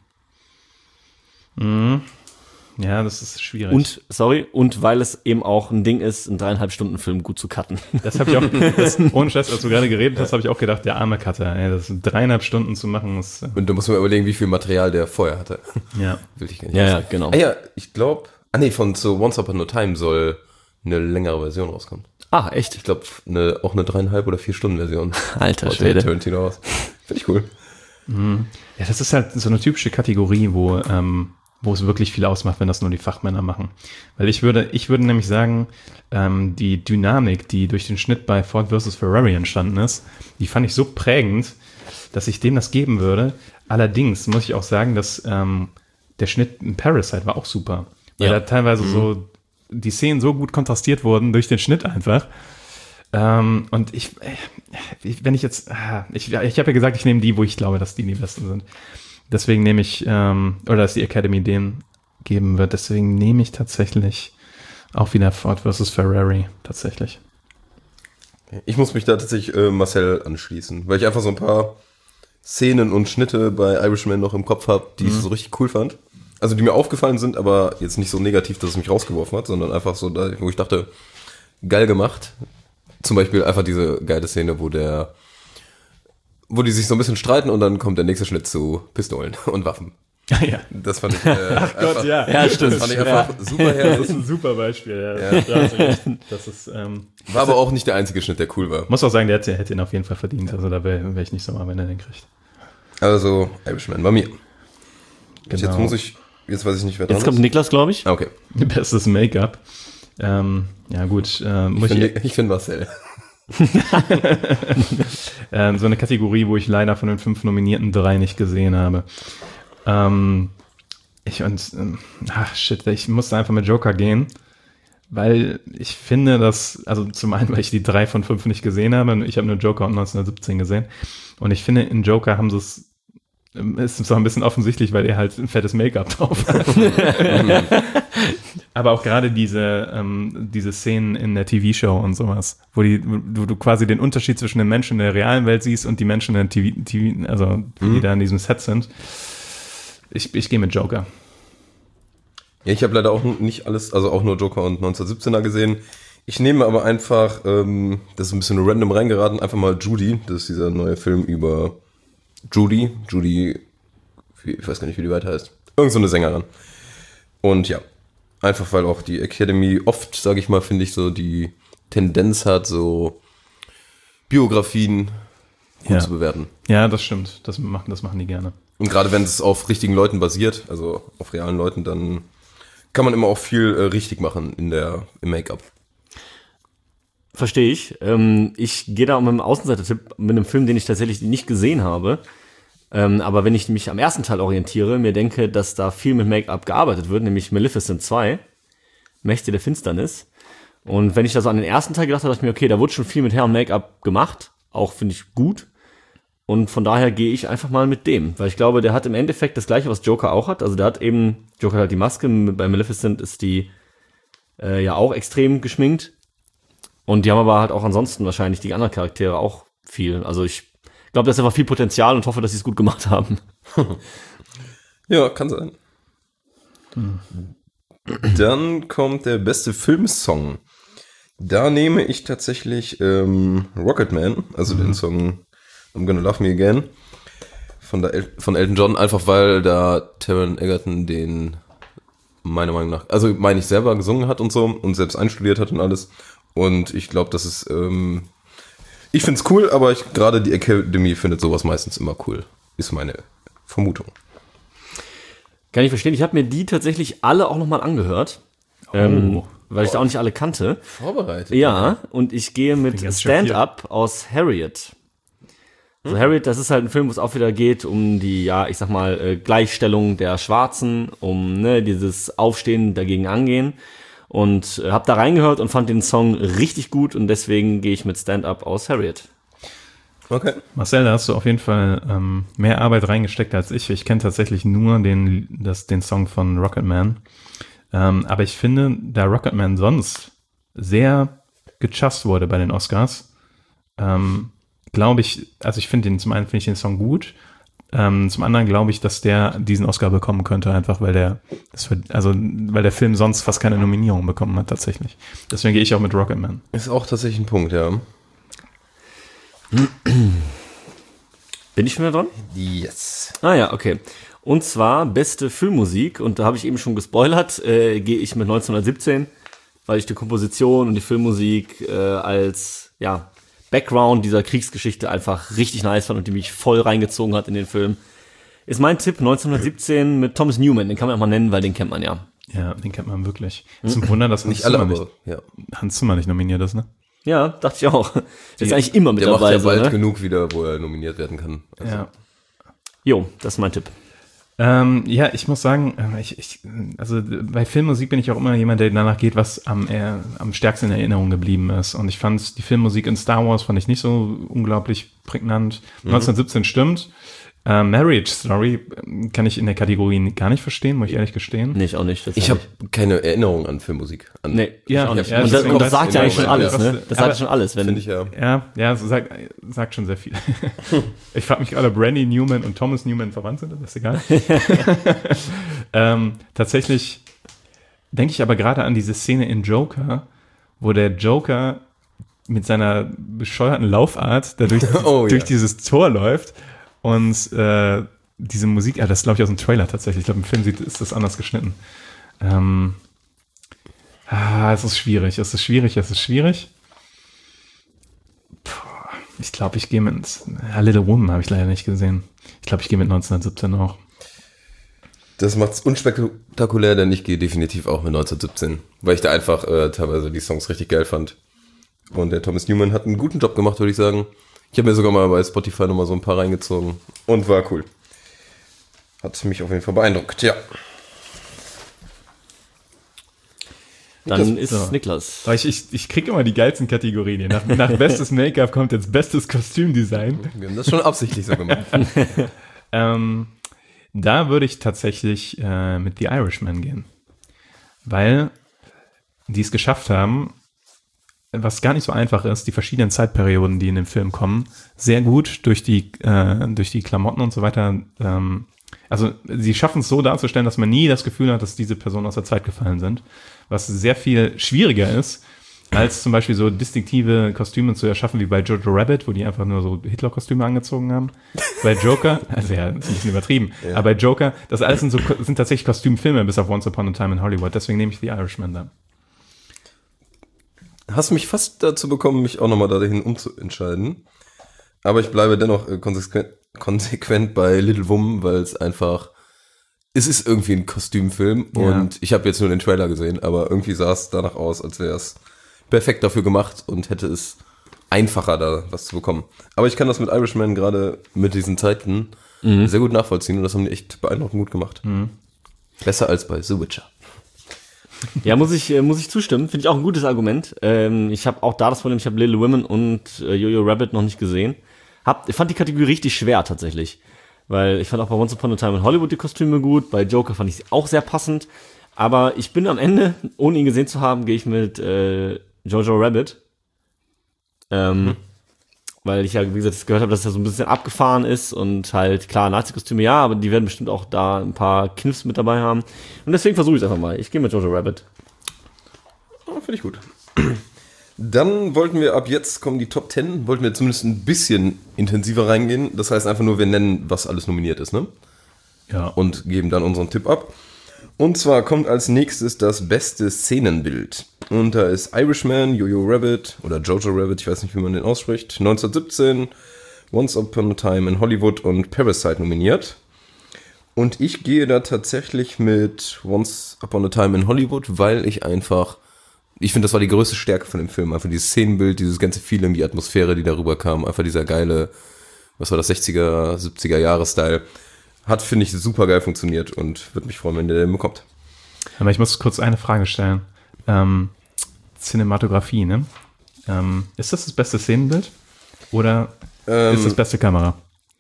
Mhm. Ja, das ist schwierig. Und, sorry, und weil es eben auch ein Ding ist, einen dreieinhalb Stunden Film gut zu cutten. das habe ich auch, das, ohne Scheiß, als du gerade geredet hast, habe ich auch gedacht, der arme Cutter, ey, das sind dreieinhalb Stunden zu machen. Ist, äh, Und da muss man überlegen, wie viel Material der vorher hatte. ja. Will ich gar nicht Ja, wissen. ja, genau. Ah ja, ich glaube, ah nee, von so Once Upon a Time soll eine längere Version rauskommen. Ah, echt? Ich glaube, eine, auch eine dreieinhalb oder vier Stunden Version. Alter Haut Schwede. der Tarantino raus. Finde ich cool. Ja, das ist halt so eine typische Kategorie, wo, ähm, wo es wirklich viel ausmacht, wenn das nur die Fachmänner machen. Weil ich würde, ich würde nämlich sagen, ähm, die Dynamik, die durch den Schnitt bei Ford versus Ferrari entstanden ist, die fand ich so prägend, dass ich dem das geben würde. Allerdings muss ich auch sagen, dass ähm, der Schnitt in Parasite war auch super. Weil Ja. da teilweise mhm. so die Szenen so gut kontrastiert wurden durch den Schnitt einfach. Ähm, und ich, ich, wenn ich jetzt, ah, ich, ich habe ja gesagt, ich nehme die, wo ich glaube, dass die die besten sind. Deswegen nehme ich, ähm, oder dass die Academy denen geben wird, deswegen nehme ich tatsächlich auch wieder Ford versus Ferrari, tatsächlich. Ich muss mich da tatsächlich äh, Marcel anschließen, weil ich einfach so ein paar Szenen und Schnitte bei Irishman noch im Kopf habe, die mhm. ich so richtig cool fand. Also die mir aufgefallen sind, aber jetzt nicht so negativ, dass es mich rausgeworfen hat, sondern einfach so, da, wo ich dachte, geil gemacht. Zum Beispiel einfach diese geile Szene, wo der wo die sich so ein bisschen streiten und dann kommt der nächste Schnitt zu Pistolen und Waffen. Ja. Das fand ich äh, Ach Gott, ja. Ja, stimmt. Das fand ich einfach Ja. super Das herrlich. ist ein super Beispiel. Ja. Ja. Ja, hast du recht. Das ist, ähm, War aber auch nicht der einzige Schnitt, der cool war. muss auch sagen, der hätte, hätte ihn auf jeden Fall verdient. Also da wäre wär ich nicht so mal, wenn er den kriegt. Also, Irishman war mir. Genau. Jetzt muss ich, jetzt weiß ich nicht, wer dran Jetzt kommt ist. Niklas, glaube ich. Ah, okay. Bestes Make-up. Ähm, ja gut, äh, muss Ich ich, finde ich find Marcel. ähm, so eine Kategorie, wo ich leider von den fünf Nominierten drei nicht gesehen habe. Ähm, ich und, ähm, ach shit, ich musste einfach mit Joker gehen, weil ich finde, dass, also zum einen, weil ich die drei von fünf nicht gesehen habe, ich habe nur Joker und neunzehnhundertsiebzehn gesehen und ich finde, in Joker haben sie es, ist zwar ein bisschen offensichtlich, weil er halt ein fettes Make-up drauf hat. Aber auch gerade diese, ähm, diese Szenen in der T V-Show und sowas, wo, die, wo du quasi den Unterschied zwischen den Menschen in der realen Welt siehst und die Menschen in der T V, T V also die Mhm. da in diesem Set sind. Ich, ich gehe mit Joker. Ja, ich habe leider auch nicht alles, also auch nur Joker und neunzehnhundertsiebzehner gesehen. Ich nehme aber einfach, ähm, das ist ein bisschen random reingeraten, einfach mal Judy. Das ist dieser neue Film über Judy. Judy, ich weiß gar nicht, wie die weiter heißt. Irgend so eine Sängerin. Und ja, einfach weil auch die Academy oft, sage ich mal, finde ich, so die Tendenz hat, so Biografien gut Ja. zu bewerten. Ja, das stimmt. Das machen, das machen die gerne. Und gerade wenn es auf richtigen Leuten basiert, also auf realen Leuten, dann kann man immer auch viel äh, richtig machen in der, im Make-up. Verstehe ich. Ähm, ich gehe da mit einem Außenseiter-Tipp, mit einem Film, den ich tatsächlich nicht gesehen habe. Ähm, aber wenn ich mich am ersten Teil orientiere, mir denke, dass da viel mit Make-up gearbeitet wird, nämlich Maleficent zwei, Mächte der Finsternis. Und wenn ich da so an den ersten Teil gedacht habe, dachte ich mir, okay, da wurde schon viel mit Hair und Make-up gemacht. Auch finde ich gut. Und von daher gehe ich einfach mal mit dem. Weil ich glaube, der hat im Endeffekt das Gleiche, was Joker auch hat. Also der hat eben, Joker hat die Maske, bei Maleficent ist die äh, ja auch extrem geschminkt. Und die haben aber halt auch ansonsten wahrscheinlich die anderen Charaktere auch viel. Also ich glaube, da ist einfach viel Potenzial und hoffe, dass sie es gut gemacht haben. Ja, kann sein. Hm. Dann kommt der beste Filmsong. Da nehme ich tatsächlich ähm, Rocketman, also mhm. den Song I'm Gonna Love Me Again von, der El- von Elton John, einfach weil da Taron Egerton den meiner Meinung nach, also meine ich selber gesungen hat und so und selbst einstudiert hat und alles. Und ich glaube, das ist, ähm, ich finde es cool, aber ich gerade die Academy findet sowas meistens immer cool. Ist meine Vermutung. Kann ich verstehen. Ich habe mir die tatsächlich alle auch nochmal angehört. Ähm, Oh. weil ich da auch nicht alle kannte. Vorbereitet. Ja, und ich gehe mit ganz Stand-Up aus Harriet. Also Harriet, das ist halt ein Film, wo es auch wieder geht um die, ja, ich sag mal, äh, Gleichstellung der Schwarzen, um ne, dieses Aufstehen, dagegen angehen. Und äh, hab da reingehört und fand den Song richtig gut und deswegen gehe ich mit Stand-Up aus Harriet. Okay. Marcel, da hast du auf jeden Fall ähm, mehr Arbeit reingesteckt als ich. Ich kenne tatsächlich nur den, das, den Song von Rocketman. Ähm, aber ich finde, da Rocketman sonst sehr gechast wurde bei den Oscars, ähm, glaube ich, also ich finde den, zum einen finde ich den Song gut, ähm, zum anderen glaube ich, dass der diesen Oscar bekommen könnte, einfach weil der, das wird, also weil der Film sonst fast keine Nominierung bekommen hat tatsächlich. Deswegen gehe ich auch mit Rocketman. Ist auch tatsächlich ein Punkt, ja. Bin ich schon wieder dran? Yes. Ah ja, okay. Und zwar beste Filmmusik, und da habe ich eben schon gespoilert, äh, gehe ich mit neunzehnhundertsiebzehn, weil ich die Komposition und die Filmmusik äh, als ja, Background dieser Kriegsgeschichte einfach richtig nice fand und die mich voll reingezogen hat in den Film. Ist mein Tipp neunzehnhundertsiebzehn mit Thomas Newman, den kann man auch mal nennen, weil den kennt man ja. Ja, den kennt man wirklich. Zum Wunder, dass Nicht Hans alle, Zimmer aber ja. nicht, Hans Zimmer nicht nominiert ist, ne? Ja, dachte ich auch. Der ist eigentlich immer mit Der macht dabei. ja So, bald ne? genug wieder, wo er nominiert werden kann. Also, Ja. Jo, das ist mein Tipp. Ähm, ja, ich muss sagen, äh, ich, ich, also bei Filmmusik bin ich auch immer jemand, der danach geht, was am, äh, am stärksten in Erinnerung geblieben ist. Und ich fand die Filmmusik in Star Wars fand ich nicht so unglaublich prägnant. Mhm. neunzehnhundertsiebzehn stimmt. Äh, Marriage Story kann ich in der Kategorie gar nicht verstehen, muss ich ehrlich gestehen. Nee, ich auch nicht. ich habe keine Erinnerung an Filmmusik. An Nee, Ja, ich auch nicht. ja, und das, das- und das das- sagt ja eigentlich schon ja, alles, was- ne? Das aber- sagt schon alles. Wenn, Finde ich ja. Ja, ja, so sagt, sagt schon sehr viel. Ich frage mich gerade, ob Randy Newman und Thomas Newman verwandt sind, das ist egal. ähm, tatsächlich denke ich aber gerade an diese Szene in Joker, wo der Joker mit seiner bescheuerten Laufart da durch, Oh, durch ja. dieses Tor läuft und äh, diese Musik, ah, das glaube ich aus dem Trailer tatsächlich. Ich glaube, im Film sieht, ist das anders geschnitten. Ähm, ah, es ist schwierig, es ist schwierig, es ist schwierig. Puh, ich glaube, ich gehe mit A Little Woman, habe ich leider nicht gesehen. Ich glaube, ich gehe mit neunzehnhundertsiebzehn auch. Das macht's unspektakulär, denn ich gehe definitiv auch mit neunzehnhundertsiebzehn, weil ich da einfach äh, teilweise die Songs richtig geil fand. Und der Thomas Newman hat einen guten Job gemacht, würde ich sagen. Ich habe mir sogar mal bei Spotify nochmal so ein paar reingezogen und war cool. Hat mich auf jeden Fall beeindruckt, ja. dann ist so. Niklas. Aber ich, ich, ich kriege immer die geilsten Kategorien. hier. Nach, nach bestes Make-up kommt jetzt bestes Kostümdesign. Wir haben das schon absichtlich so gemacht. Ähm, da würde ich tatsächlich äh, mit The Irishman gehen. Weil die es geschafft haben, was gar nicht so einfach ist, die verschiedenen Zeitperioden, die in dem Film kommen, sehr gut durch die, äh, durch die Klamotten und so weiter. Ähm, also sie schaffen es so darzustellen, dass man nie das Gefühl hat, dass diese Personen aus der Zeit gefallen sind. Was sehr viel schwieriger ist, als zum Beispiel so distinktive Kostüme zu erschaffen wie bei Jojo Rabbit, wo die einfach nur so Hitler-Kostüme angezogen haben. Bei Joker, also ja, das ist ein bisschen übertrieben, ja. Aber bei Joker, das alles sind, so, sind tatsächlich Kostümfilme bis auf Once Upon a Time in Hollywood. Deswegen nehme ich The Irishman da. Hast mich fast dazu bekommen, mich auch nochmal dahin umzuentscheiden. Aber ich bleibe dennoch äh, konsequent, konsequent bei Little Woman, weil es einfach, es ist irgendwie ein Kostümfilm Ja. und ich habe jetzt nur den Trailer gesehen, aber irgendwie sah es danach aus, als wäre es perfekt dafür gemacht und hätte es einfacher, da was zu bekommen. Aber ich kann das mit Irishman gerade mit diesen Zeiten mhm. sehr gut nachvollziehen und das haben die echt beeindruckend gut gemacht. Mhm. Besser als bei The Witcher. Ja, muss ich, äh, muss ich zustimmen. Finde ich auch ein gutes Argument. Ähm, ich habe auch da das Problem, ich habe Little Women und äh, Jojo Rabbit noch nicht gesehen. Hab, ich fand die Kategorie richtig schwer tatsächlich. Weil ich fand auch bei Once Upon a Time in Hollywood die Kostüme gut. Bei Joker fand ich sie auch sehr passend. Aber ich bin am Ende, ohne ihn gesehen zu haben, gehe ich mit äh, Jojo Rabbit. Ähm, mhm. Weil ich ja, wie gesagt, gehört habe, dass er so ein bisschen abgefahren ist und halt, klar, Nazi-Kostüme ja, aber die werden bestimmt auch da ein paar Kniffs mit dabei haben. Und deswegen versuche ich es einfach mal. Ich gehe mit Jojo Rabbit. Oh, finde ich gut. Dann wollten wir, ab jetzt kommen die Top Ten, wollten wir zumindest ein bisschen intensiver reingehen. Das heißt einfach nur, wir nennen, was alles nominiert ist, ne? Ja. Und geben dann unseren Tipp ab. Und zwar kommt als nächstes das beste Szenenbild. Und da ist Irishman, Jojo Rabbit oder Jojo Rabbit, ich weiß nicht, wie man den ausspricht, neunzehnhundertsiebzehn, Once Upon a Time in Hollywood und Parasite nominiert. Und ich gehe da tatsächlich mit Once Upon a Time in Hollywood, weil ich einfach, ich finde, das war die größte Stärke von dem Film. Einfach dieses Szenenbild, dieses ganze Feeling, die Atmosphäre, die darüber kam. Einfach dieser geile, was war das, sechziger, siebziger Jahre Style. Hat, finde ich, super geil funktioniert und würde mich freuen, wenn der den bekommt. Aber ich muss kurz eine Frage stellen. Ähm, Cinematografie, ne? Ähm, ist das das beste Szenenbild? Oder Ähm, ist das beste Kamera?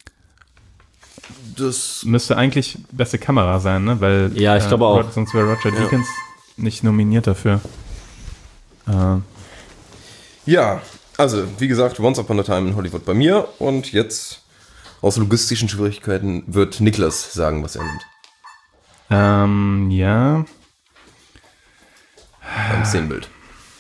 Das Müsste eigentlich beste Kamera sein, ne? Weil, Ja, ich glaube auch. Rod- Sonst wäre Roger Deakins nicht nominiert dafür. Äh, Ja, also wie gesagt, Once Upon a Time in Hollywood bei mir und jetzt aus logistischen Schwierigkeiten wird Niklas sagen, was er nimmt ähm, ja. beim Szenenbild.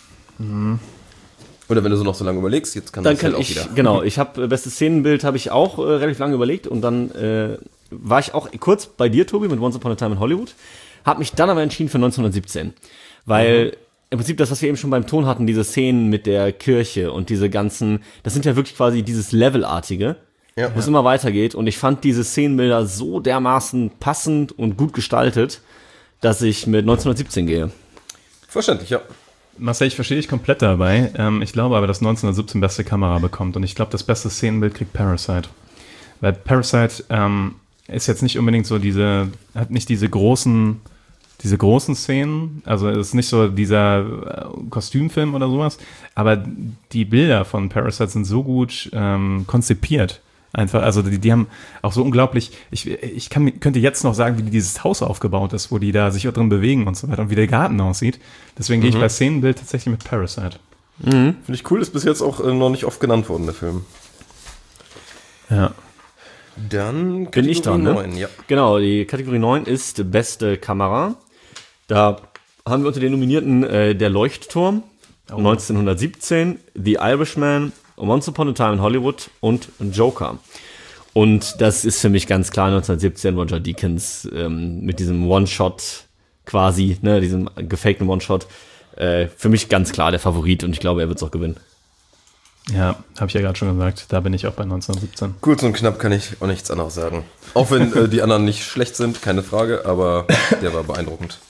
Oder wenn du so noch so lange überlegst, jetzt kann Dann das kann halt auch ich, wieder. genau, ich habe äh, bestes Szenenbild habe ich auch äh, relativ lange überlegt und dann äh, war ich auch kurz bei dir, Tobi, mit Once Upon a Time in Hollywood, habe mich dann aber entschieden für neunzehnhundertsiebzehn, weil mhm. im Prinzip das, was wir eben schon beim Ton hatten, diese Szenen mit der Kirche und diese ganzen, das sind ja wirklich quasi dieses Levelartige, Ja. wo es immer weitergeht und ich fand diese Szenenbilder so dermaßen passend und gut gestaltet, dass ich mit neunzehnhundertsiebzehn gehe. Verständlich, ja. Marcel, ich verstehe dich komplett dabei. Ähm, ich glaube aber, dass neunzehnhundertsiebzehn beste Kamera bekommt. Und ich glaube, das beste Szenenbild kriegt Parasite. Weil Parasite ähm, ist jetzt nicht unbedingt so diese, hat nicht diese großen, diese großen Szenen. Also es ist nicht so dieser äh, Kostümfilm oder sowas. Aber die Bilder von Parasite sind so gut ähm, konzipiert. Einfach, also die, die haben auch so unglaublich, ich, ich kann, könnte jetzt noch sagen, wie dieses Haus aufgebaut ist, wo die da sich drin bewegen und so weiter und wie der Garten aussieht. Deswegen mhm. gehe ich bei Szenenbild tatsächlich mit Parasite. Mhm. Finde ich cool, ist bis jetzt auch äh, noch nicht oft genannt worden, der Film. Ja. Dann Bin ich dran, ne? neun, ja. Genau, die Kategorie neun ist beste Kamera. Da haben wir unter den Nominierten äh, Der Leuchtturm, oh. neunzehnhundertsiebzehn, The Irishman, Once Upon a Time in Hollywood und Joker. Und das ist für mich ganz klar neunzehnhundertsiebzehn Roger Deakins ähm, mit diesem One-Shot quasi, ne, diesem gefakten One-Shot. Äh, für mich ganz klar der Favorit und ich glaube, er wird es auch gewinnen. Ja, habe ich ja gerade schon gesagt. Da bin ich auch bei neunzehnhundertsiebzehn. Kurz und knapp kann ich auch nichts anderes sagen. Auch wenn äh, die anderen nicht schlecht sind, keine Frage, aber der war beeindruckend.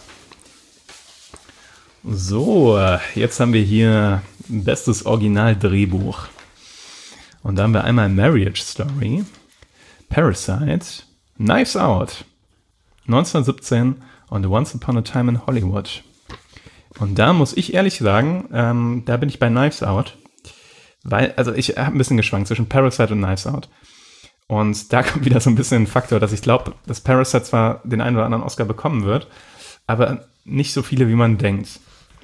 So, jetzt haben wir hier bestes Originaldrehbuch. Und da haben wir einmal Marriage Story, Parasite, Knives Out, neunzehnhundertsiebzehn und Once Upon a Time in Hollywood. Und da muss ich ehrlich sagen, ähm, da bin ich bei Knives Out. Weil, also ich habe ein bisschen geschwankt zwischen Parasite und Knives Out. Und da kommt wieder so ein bisschen ein Faktor, dass ich glaube, dass Parasite zwar den einen oder anderen Oscar bekommen wird, aber nicht so viele, wie man denkt.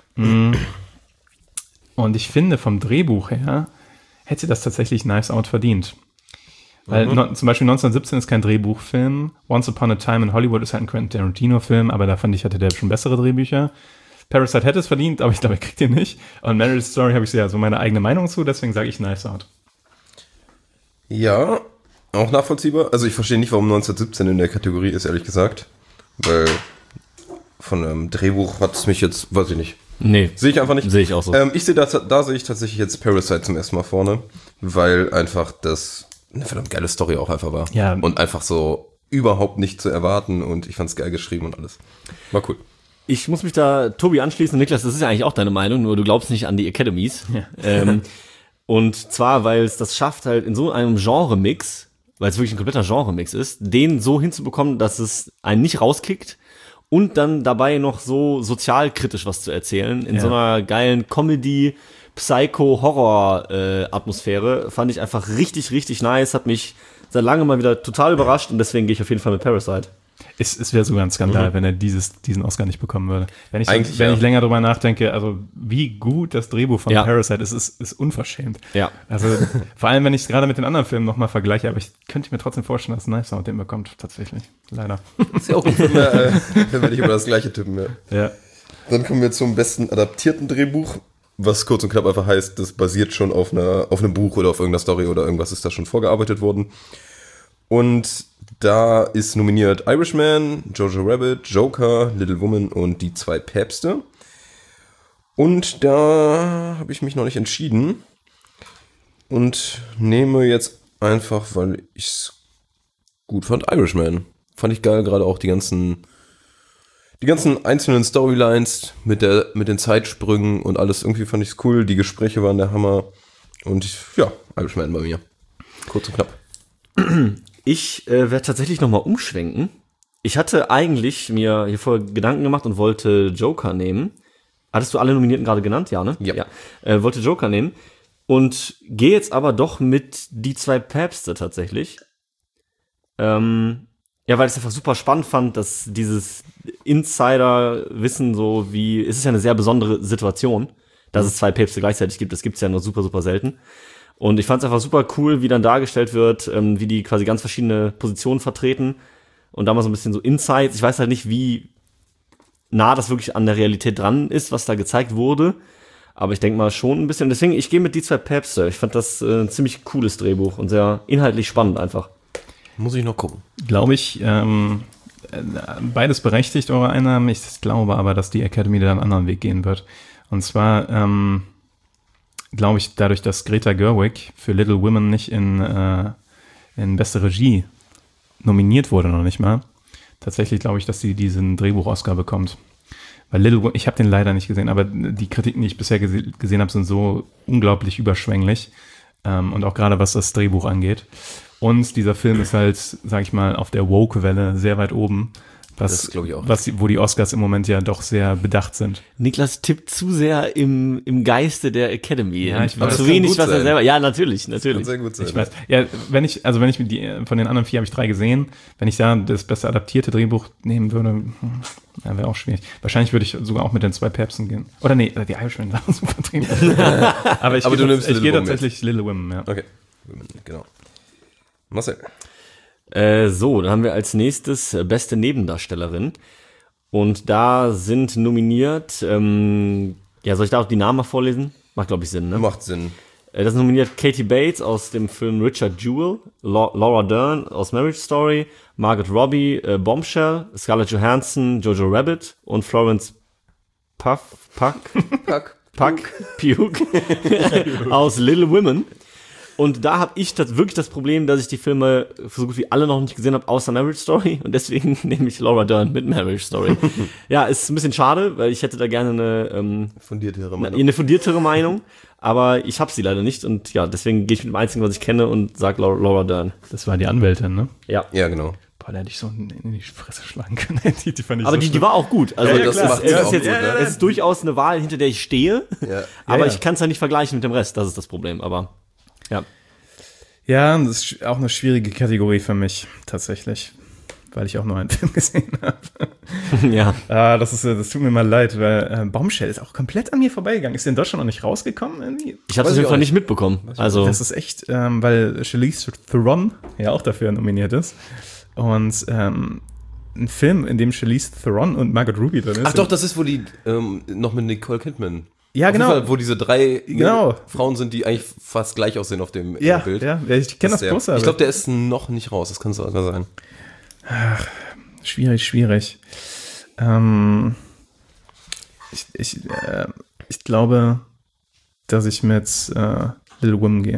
Und ich finde, vom Drehbuch her hätte das tatsächlich Knives Out verdient. Weil Mhm. no, zum Beispiel neunzehnhundertsiebzehn ist kein Drehbuchfilm. Once Upon a Time in Hollywood ist halt ein Quentin Tarantino-Film, aber da fand ich, hatte der schon bessere Drehbücher. Parasite hätte es verdient, aber ich glaube, er kriegt den nicht. Und Marriage Story habe ich ja so meine eigene Meinung zu, deswegen sage ich Knives Out. Ja, auch nachvollziehbar. Also ich verstehe nicht, warum neunzehnhundertsiebzehn in der Kategorie ist, ehrlich gesagt. Weil von einem Drehbuch hat es mich jetzt, weiß ich nicht. Nee. Sehe ich einfach nicht. Sehe ich auch so. Ähm, ich sehe da, da sehe ich tatsächlich jetzt Parasite zum ersten Mal vorne, weil einfach das eine verdammt geile Story auch einfach war. Ja. Und einfach so überhaupt nicht zu erwarten und ich fand es geil geschrieben und alles. War cool. Ich muss mich da Tobi anschließen. Niklas, das ist ja eigentlich auch deine Meinung, nur du glaubst nicht an die Academies. Ja. Ähm, und zwar, weil es das schafft halt in so einem Genre-Mix, weil es wirklich ein kompletter Genre-Mix ist, den so hinzubekommen, dass es einen nicht rauskickt und dann dabei noch so sozialkritisch was zu erzählen. In Ja. so einer geilen Comedy, Psycho-Horror-Atmosphäre. Fand ich einfach richtig, richtig nice. Hat mich seit langem mal wieder total überrascht und deswegen gehe ich auf jeden Fall mit Parasite. Es, es wäre sogar ein Skandal, mhm. wenn er dieses, diesen Oscar nicht bekommen würde. Wenn ich, Eigentlich, wenn ja. ich länger drüber nachdenke, also wie gut das Drehbuch von Ja. Parasite ist, ist, ist unverschämt. Ja. Also vor allem, wenn ich es gerade mit den anderen Filmen nochmal vergleiche, aber ich könnte mir trotzdem vorstellen, dass Knives Out den bekommt, tatsächlich. Leider. Ist ja auch gut, wenn wir, äh, wenn wir nicht über das gleiche tippen. Ja. Ja. Dann kommen wir zum besten adaptierten Drehbuch, was kurz und knapp einfach heißt, das basiert schon auf, einer, auf einem Buch oder auf irgendeiner Story oder irgendwas ist da schon vorgearbeitet worden. Und da ist nominiert Irishman, Jojo Rabbit, Joker, Little Woman und Die zwei Päpste. Und da habe ich mich noch nicht entschieden und nehme jetzt einfach, weil ich es gut fand, Irishman. fand ich geil, gerade auch die ganzen, die ganzen einzelnen Storylines mit der, mit den Zeitsprüngen und alles, irgendwie fand ich es cool, die Gespräche waren der Hammer und ich, ja, Irishman bei mir. Kurz und knapp. Ich äh, werde tatsächlich nochmal umschwenken. Ich hatte eigentlich mir hier vorher Gedanken gemacht und wollte Joker nehmen. Hattest du alle Nominierten gerade genannt? Ja, ne? Ja. ja. Äh, wollte Joker nehmen. Und gehe jetzt aber doch mit Die zwei Päpste tatsächlich. Ähm, ja, weil ich es einfach super spannend fand, dass dieses Insider-Wissen so wie, es ist ja eine sehr besondere Situation, dass mhm. es zwei Päpste gleichzeitig gibt. Das gibt es ja nur super, super selten. Und ich fand es einfach super cool, wie dann dargestellt wird, ähm, wie die quasi ganz verschiedene Positionen vertreten. Und da mal so ein bisschen so Insights. Ich weiß halt nicht, wie nah das wirklich an der Realität dran ist, was da gezeigt wurde. Aber ich denke mal schon ein bisschen. Deswegen, ich gehe mit Die zwei Päpste. Ich fand das äh, ein ziemlich cooles Drehbuch und sehr inhaltlich spannend einfach. Muss ich noch gucken. Glaube ich, ähm, beides berechtigt, eure Einnahmen. Ich glaube aber, dass die Academy da einen anderen Weg gehen wird. Und zwar, ähm, glaube ich, dadurch, dass Greta Gerwig für Little Women nicht in, äh, in beste Regie nominiert wurde, noch nicht mal. Tatsächlich glaube ich, dass sie diesen Drehbuch-Oscar bekommt. Weil Little Women, ich habe den leider nicht gesehen, aber die Kritiken, die ich bisher gese- gesehen habe, sind so unglaublich überschwänglich. Ähm, und auch gerade was das Drehbuch angeht. Und dieser Film ist halt, sag ich mal, auf der Woke-Welle sehr weit oben. Was, Das glaube ich auch. Was, wo die Oscars im Moment ja doch sehr bedacht sind. Niklas tippt zu sehr im, im Geiste der Academy. Ja, ich Und weiß. zu Das kann wenig, gut was er sein. selber. Ja, natürlich, natürlich. Kann sehr gut sein. Ich weiß. Ja, wenn ich, also wenn ich mit die, von den anderen vier habe ich drei gesehen, wenn ich da das beste adaptierte Drehbuch nehmen würde, hm, ja, wäre auch schwierig. Wahrscheinlich würde ich sogar auch mit den zwei Päpsten gehen. Oder nee, die Irishman war super Drehbuch. Aber ich Aber gehe du nimmst ich Little gehe Women tatsächlich Little Women, ja. Okay, genau. Marcel. Äh, so, dann haben wir als nächstes äh, beste Nebendarstellerin. Und da sind nominiert, ähm, ja, soll ich da auch die Namen mal vorlesen? Macht, glaube ich, Sinn, ne? Macht Sinn. Äh, das ist nominiert Katie Bates aus dem Film Richard Jewell, La- Laura Dern aus Marriage Story, Margot Robbie, äh, Bombshell, Scarlett Johansson, Jojo Rabbit und Florence Puff, Puck, Pack. Puck, Puke aus Little Women. Und da habe ich das, wirklich das Problem, dass ich die Filme so gut wie alle noch nicht gesehen habe, außer Marriage Story. Und deswegen nehme ich Laura Dern mit Marriage Story. Ja, ist ein bisschen schade, weil ich hätte da gerne eine, ähm, Fundiertere eine, Meinung. eine fundiertere Meinung. Aber ich habe sie leider nicht. Und ja, deswegen gehe ich mit dem Einzigen, was ich kenne und sage Laura, Laura Dern. Das war die Anwältin, ne? Ja. Ja, genau. Boah, da hätte ich so in die Fresse schlagen können. die, die fand ich Aber so die, die schlimm. war auch gut. Also Ja, ja, es, klar. ist, macht es, sie ist auch jetzt, gut, ne? es ist durchaus eine Wahl, hinter der ich stehe. Ja. Aber Ja, ja. ich kann es ja nicht vergleichen mit dem Rest. Das ist das Problem. Aber ja. Ja, das ist auch eine schwierige Kategorie für mich, tatsächlich. Weil ich auch nur einen Film gesehen habe. ja. Ah, das, ist, das tut mir mal leid, weil äh, Bombshell ist auch komplett an mir vorbeigegangen. Ist der in Deutschland noch nicht rausgekommen irgendwie? Ich habe Weiß es auf ich jeden auch Fall nicht. nicht mitbekommen. Also Das ist echt, ähm, weil Charlize Theron ja auch dafür nominiert ist. Und ähm, ein Film, in dem Charlize Theron und Margot Robbie drin ist. Ach doch, das ist, wo die ähm, noch mit Nicole Kidman. Ja, Auf jeden genau. Fall, wo diese drei Genau. Frauen sind, die eigentlich fast gleich aussehen auf dem äh, Ja, Bild. ja, ja, ich kenne das der, Poster. Ich glaube, aber- der ist noch nicht raus. Das kann sogar sein. Schwierig, schwierig. Ähm, ich, ich, äh, ich glaube, dass ich mit äh, Little Women gehe.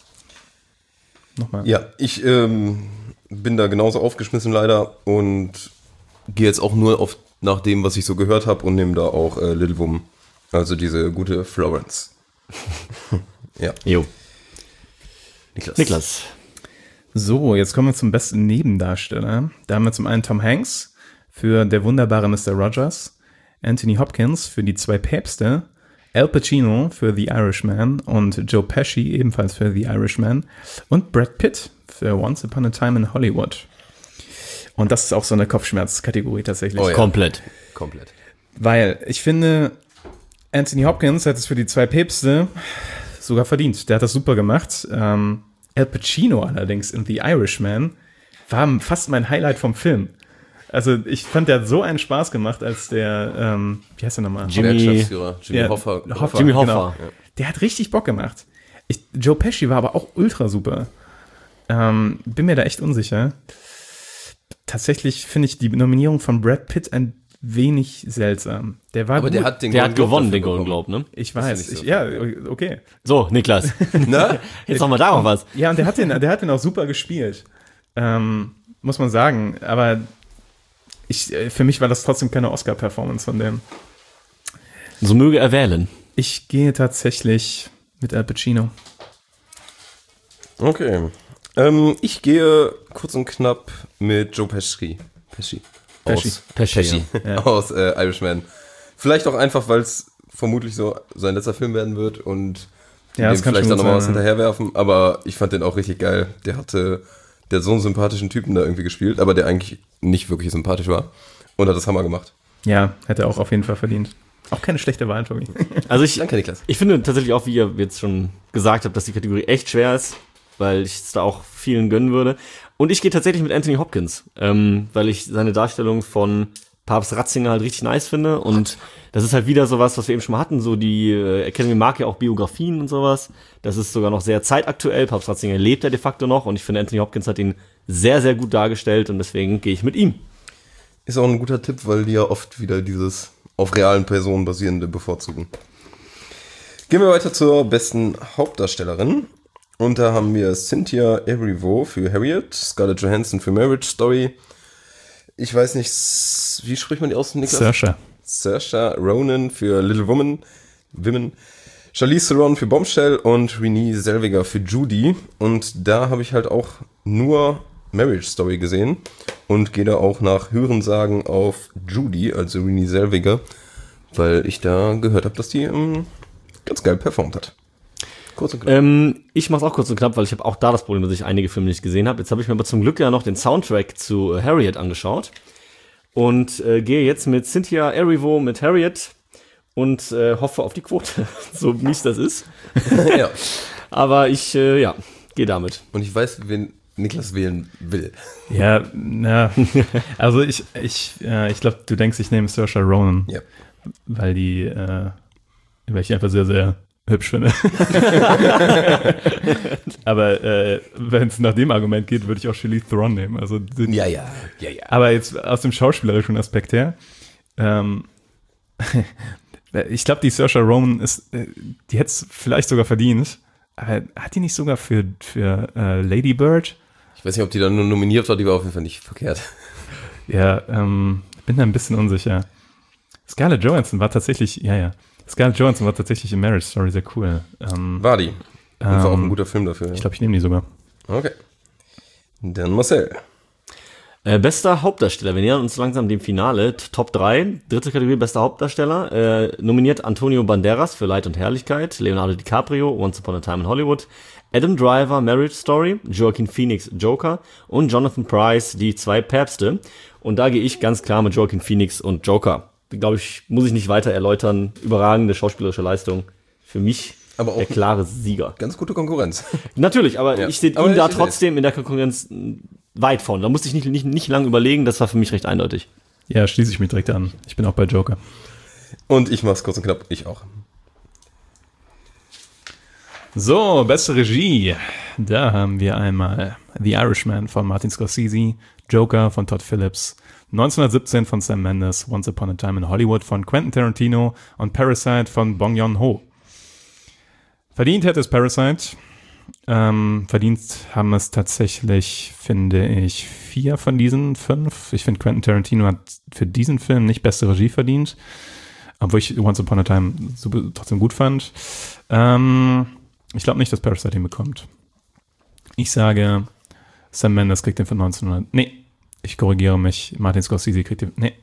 Nochmal. Ja, ich ähm, bin da genauso aufgeschmissen leider und gehe jetzt auch nur auf nach dem, was ich so gehört habe und nehme da auch äh, Little Woman. Also diese gute Florence. Ja. Jo. Niklas. Niklas. So, jetzt kommen wir zum besten Nebendarsteller. Da haben wir zum einen Tom Hanks für Der wunderbare Mister Rogers, Anthony Hopkins für Die zwei Päpste, Al Pacino für The Irishman und Joe Pesci ebenfalls für The Irishman und Brad Pitt für Once Upon a Time in Hollywood. Und das ist auch so eine Kopfschmerzkategorie tatsächlich. Oh ja. Komplett. Komplett. Weil ich finde, Anthony Hopkins hat es für Die zwei Päpste sogar verdient. Der hat das super gemacht. Ähm, Al Pacino allerdings in The Irishman war fast mein Highlight vom Film. Also ich fand, der hat so einen Spaß gemacht, als der, ähm, wie heißt der nochmal? Jimmy- Wirtschaftsführer, Jimmy Ja, Hoffa. Hoffa, Jimmy genau. Hoffa. Der hat richtig Bock gemacht. Ich, Joe Pesci war aber auch ultra super. Ähm, bin mir da echt unsicher. Tatsächlich finde ich die Nominierung von Brad Pitt ein wenig seltsam. Der war Aber gut. der hat den Der hat Golden Globe gewonnen, dafür den Golden bekommen. Globe, ne? Ich Das weiß. finde ich Ich, so. ja, okay. So, Niklas. Na? Jetzt noch mal da noch was. Ja, und der hat den, der hat den auch super gespielt. Ähm, muss man sagen. Aber ich, für mich war das trotzdem keine Oscar-Performance von dem. So möge er wählen. Ich gehe tatsächlich mit Al Pacino. Okay. Ähm, ich gehe kurz und knapp mit Joe Pesci. Pesci. Pesci. Aus, Pesci, Pesci. ja. Aus äh, Irishman. Vielleicht auch einfach, weil es vermutlich so sein letzter Film werden wird und die Ja, dem das kann vielleicht schon dann gut nochmal was sein, ja. hinterherwerfen. Aber ich fand den auch richtig geil. Der hatte, der hat so einen sympathischen Typen da irgendwie gespielt, aber der eigentlich nicht wirklich sympathisch war. Und hat das Hammer gemacht. Ja, hätte er auch auf jeden Fall verdient. Auch keine schlechte Wahl, Tobi. Also ich, Danke, Niklas. ich finde tatsächlich auch, wie ihr jetzt schon gesagt habt, dass die Kategorie echt schwer ist, weil ich es da auch vielen gönnen würde. Und ich gehe tatsächlich mit Anthony Hopkins, ähm, weil ich seine Darstellung von Papst Ratzinger halt richtig nice finde. Und das ist halt wieder sowas, was wir eben schon mal hatten. So die äh, Academy mag ja auch Biografien und sowas. Das ist sogar noch sehr zeitaktuell. Papst Ratzinger lebt ja de facto noch. Und ich finde, Anthony Hopkins hat ihn sehr, sehr gut dargestellt. Und deswegen gehe ich mit ihm. Ist auch ein guter Tipp, weil die ja oft wieder dieses auf realen Personen basierende bevorzugen. Gehen wir weiter zur besten Hauptdarstellerin. Und da haben wir Cynthia Erivo für Harriet, Scarlett Johansson für Marriage Story. Ich weiß nicht, wie spricht man die aus, Niklas? Saoirse. Saoirse Ronan für Little Woman, Women. Charlize Theron für Bombshell und Renée Zellweger für Judy. Und da habe ich halt auch nur Marriage Story gesehen und gehe da auch nach Hörensagen auf Judy, also Renée Zellweger, weil ich da gehört habe, dass die ähm, ganz geil performt hat. Kurz und knapp. Ähm, ich mach's auch kurz und knapp, weil ich habe auch da das Problem, dass ich einige Filme nicht gesehen habe. Jetzt habe ich mir aber zum Glück ja noch den Soundtrack zu äh, Harriet angeschaut und äh, gehe jetzt mit Cynthia Erivo mit Harriet und äh, hoffe auf die Quote, so mies das ist. Ja. Aber ich, äh, ja, gehe damit. Und ich weiß, wen Niklas wählen will. Ja, na, also ich, ich, äh, ich glaube, du denkst, ich nehme Saoirse Ronan, Ja. weil die, äh, weil ich die einfach sehr, sehr hübsch finde. Aber äh, wenn es nach dem Argument geht, würde ich auch Charlize Theron nehmen. Also, die, Ja, ja, ja, ja. Aber jetzt aus dem schauspielerischen Aspekt her, ähm, ich glaube, die Saoirse Ronan ist, äh, die hätte es vielleicht sogar verdient. Aber hat die nicht sogar für, für äh, Lady Bird? Ich weiß nicht, ob die da nur nominiert war, die war auf jeden Fall nicht verkehrt. Ja, ähm, bin da ein bisschen unsicher. Scarlett Johansson war tatsächlich, ja, ja. Scarlett Johansson war tatsächlich in Marriage Story sehr cool. Ähm, War die. Und war auch ein ähm, guter Film dafür. Ich glaube, ich nehme die sogar. Okay. Dann Marcel. Äh, bester Hauptdarsteller, wir nähern uns langsam dem Finale. T- Top drei, dritte Kategorie, bester Hauptdarsteller. Äh, nominiert Antonio Banderas für Leid und Herrlichkeit, Leonardo DiCaprio, Once Upon a Time in Hollywood, Adam Driver, Marriage Story, Joaquin Phoenix, Joker und Jonathan Pryce, die zwei Päpste. Und da gehe ich ganz klar mit Joaquin Phoenix und Joker. Glaube ich, muss ich nicht weiter erläutern. Überragende schauspielerische Leistung. Für mich Aber auch der klare Sieger. ganz gute Konkurrenz. Natürlich, aber Ja. ich sehe Aber ihn da ich- trotzdem in der Konkurrenz weit vorne. Da musste ich nicht, nicht, nicht lange überlegen, das war für mich recht eindeutig. Ja, schließe ich mich direkt an. Ich bin auch bei Joker. Und ich mach's kurz und knapp, ich auch. So, beste Regie. Da haben wir einmal The Irishman von Martin Scorsese, Joker von Todd Phillips, neunzehnhundertsiebzehn von Sam Mendes, Once Upon a Time in Hollywood von Quentin Tarantino und Parasite von Bong Joon-ho. Verdient hätte es Parasite. Ähm, verdient haben es tatsächlich, finde ich, vier von diesen fünf. Ich finde, Quentin Tarantino hat für diesen Film nicht beste Regie verdient, obwohl ich Once Upon a Time super, trotzdem gut fand. Ähm, ich glaube nicht, dass Parasite ihn bekommt. Ich sage, Sam Mendes kriegt den von neunzehnhundert. Nee, ich korrigiere mich. Martin Scorsese kriegt den. Nee.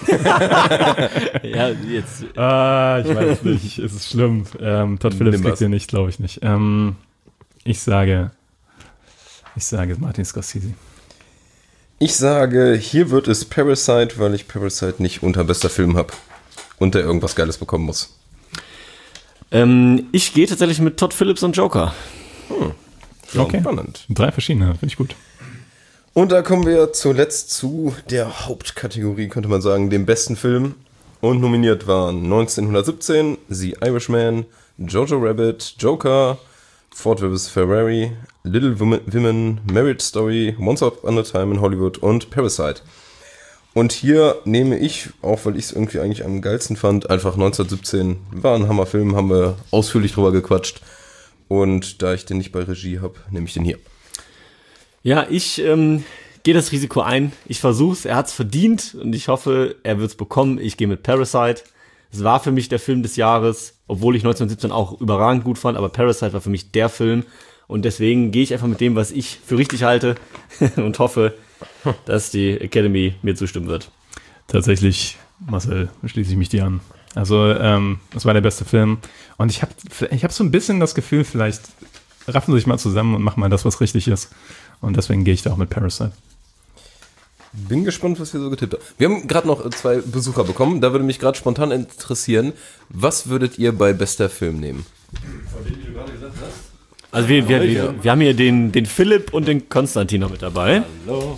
Ja, jetzt. Ah, ich weiß nicht. Es ist schlimm. Ähm, Todd Phillips Nimm kriegt was. den nicht, glaube ich nicht. Ähm, ich sage, ich sage Martin Scorsese. Ich sage, hier wird es Parasite, weil ich Parasite nicht unter bester Film habe und der irgendwas Geiles bekommen muss. Ähm, ich gehe tatsächlich mit Todd Phillips und Joker. Ja, Okay. spannend. Drei verschiedene, finde ich gut. Und da kommen wir zuletzt zu der Hauptkategorie, könnte man sagen, dem besten Film. Und nominiert waren neunzehnhundertsiebzehn, The Irishman, Jojo Rabbit, Joker, Ford versus. Ferrari, Little Women, Marriage Story, Once Upon a Time in Hollywood und Parasite. Und hier nehme ich, auch weil ich es irgendwie eigentlich am geilsten fand, einfach neunzehnhundertsiebzehn, war ein Hammerfilm, haben wir ausführlich drüber gequatscht. Und da ich den nicht bei Regie habe, nehme ich den hier. Ja, ich ähm, gehe das Risiko ein. Ich versuch's. Er hat's verdient und ich hoffe, er wird's bekommen. Ich gehe mit Parasite. Es war für mich der Film des Jahres, obwohl ich neunzehnhundertsiebzehn auch überragend gut fand, aber Parasite war für mich der Film und deswegen gehe ich einfach mit dem, was ich für richtig halte und hoffe, dass die Academy mir zustimmen wird. Tatsächlich, Marcel, schließe ich mich dir an. Also, ähm, das war der beste Film und ich habe ich hab so ein bisschen das Gefühl, vielleicht raffen sie sich mal zusammen und machen mal das, was richtig ist und deswegen gehe ich da auch mit Parasite. Bin gespannt, was ihr so getippt habt. Wir haben gerade noch zwei Besucher bekommen. Da würde mich gerade spontan interessieren, was würdet ihr bei bester Film nehmen? Von denen, die du gerade gesagt hast? Also wir, wir, wir, wir haben hier den, den Philipp und den Konstantin noch mit dabei. Hallo.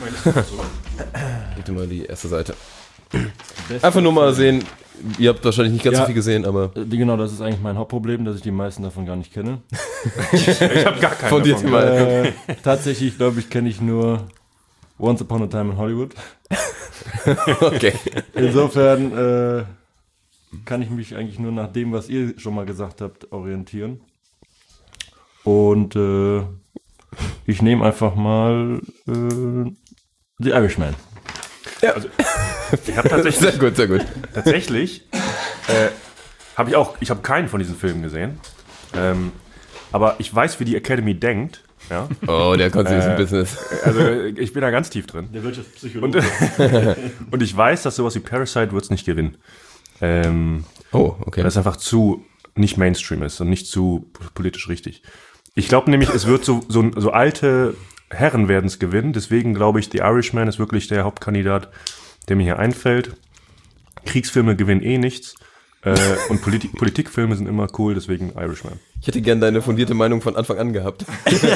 Gib dir mal die erste Seite. Einfach nur mal sehen, ihr habt wahrscheinlich nicht ganz Ja. so viel gesehen, aber Genau, das ist eigentlich mein Hauptproblem, dass ich die meisten davon gar nicht kenne. Ich habe gar keinen von dir davon. mal. Äh, tatsächlich, glaube ich, kenne ich nur Once Upon a Time in Hollywood. Okay. Insofern äh, kann ich mich eigentlich nur nach dem, was ihr schon mal gesagt habt, orientieren. Und äh, ich nehme einfach mal äh, The Irishman. Ich habe tatsächlich, Sehr gut, sehr gut. tatsächlich äh, habe ich auch, ich habe keinen von diesen Filmen gesehen. Ähm, aber ich weiß, wie die Academy denkt. Ja? Oh, der Konzi ist Äh, im Business. Also äh, ich bin da ganz tief drin. Der Wirtschaftspsychologe. Und, und ich weiß, dass sowas wie Parasite wird es nicht gewinnen. Ähm, Oh, okay. Weil es einfach zu nicht Mainstream ist und nicht zu politisch richtig. Ich glaube nämlich, es wird so, so, so alte Herren werden es gewinnen. Deswegen glaube ich, The Irishman ist wirklich der Hauptkandidat, der mir hier einfällt. Kriegsfilme gewinnen eh nichts. Äh, und Politik, Politikfilme sind immer cool, deswegen Irishman. Ich hätte gern deine fundierte Meinung von Anfang an gehabt.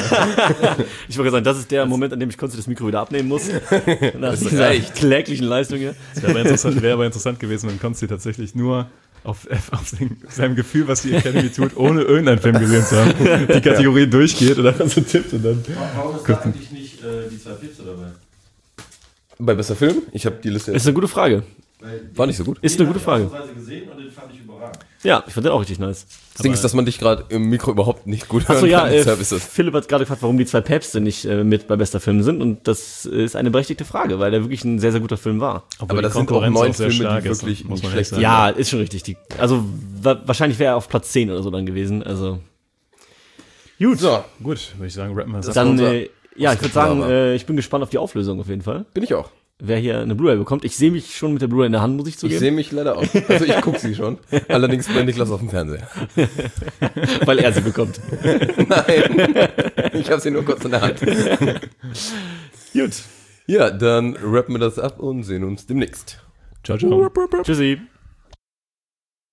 Ich wollte sagen, das ist der Moment, an dem ich Konsti das Mikro wieder abnehmen muss. Nach ist dieser reicht. kläglichen Leistung hier. Es wäre aber interessant, wäre aber interessant gewesen, wenn Konsti tatsächlich nur auf, auf den, seinem Gefühl, was die Academy tut, ohne irgendeinen Film gesehen zu haben, die Kategorie durchgeht und dann so tippt und dann... Warum ist da eigentlich nicht äh, die zwei Pilze dabei? Bei bester Film? Ich habe die Liste. Ist eine gute Frage. War nicht so gut. Ist eine gute Frage. gesehen und den fand ich überragend. Ja, ich fand den auch richtig nice. Das Ding ist, dass man dich gerade im Mikro überhaupt nicht gut hören Achso, ja, kann. äh, Deshalb ist das. Philipp hat gerade gefragt, warum die zwei Päpste nicht äh, mit bei bester Film sind und das ist eine berechtigte Frage, weil der wirklich ein sehr, sehr guter Film war. Obwohl Aber die das sind auch Konkurrenz neun sehr Filme, stark die ist, wirklich muss man nicht echt schlecht sagen. Ja, ist schon richtig. Die, also wa wahrscheinlich wäre er auf Platz zehn oder so dann gewesen. Also Gut. So, Gut, würde ich sagen, rappen wir das ab. dann, unser äh, ja, ich würde sagen, Oscar-Palaver. äh, ich bin gespannt auf die Auflösung auf jeden Fall. bin ich auch. Wer hier eine Blu-ray bekommt. Ich sehe mich schon mit der Blu-ray in der Hand, muss ich Ich zugeben. sehe mich leider auch. Also ich gucke sie schon. Allerdings bei Niklas auf dem Fernseher. Weil er sie bekommt. Nein. Ich habe sie nur kurz in der Hand. Gut. Ja, dann rappen wir das ab und sehen uns demnächst. Ciao, ciao. Tschüssi.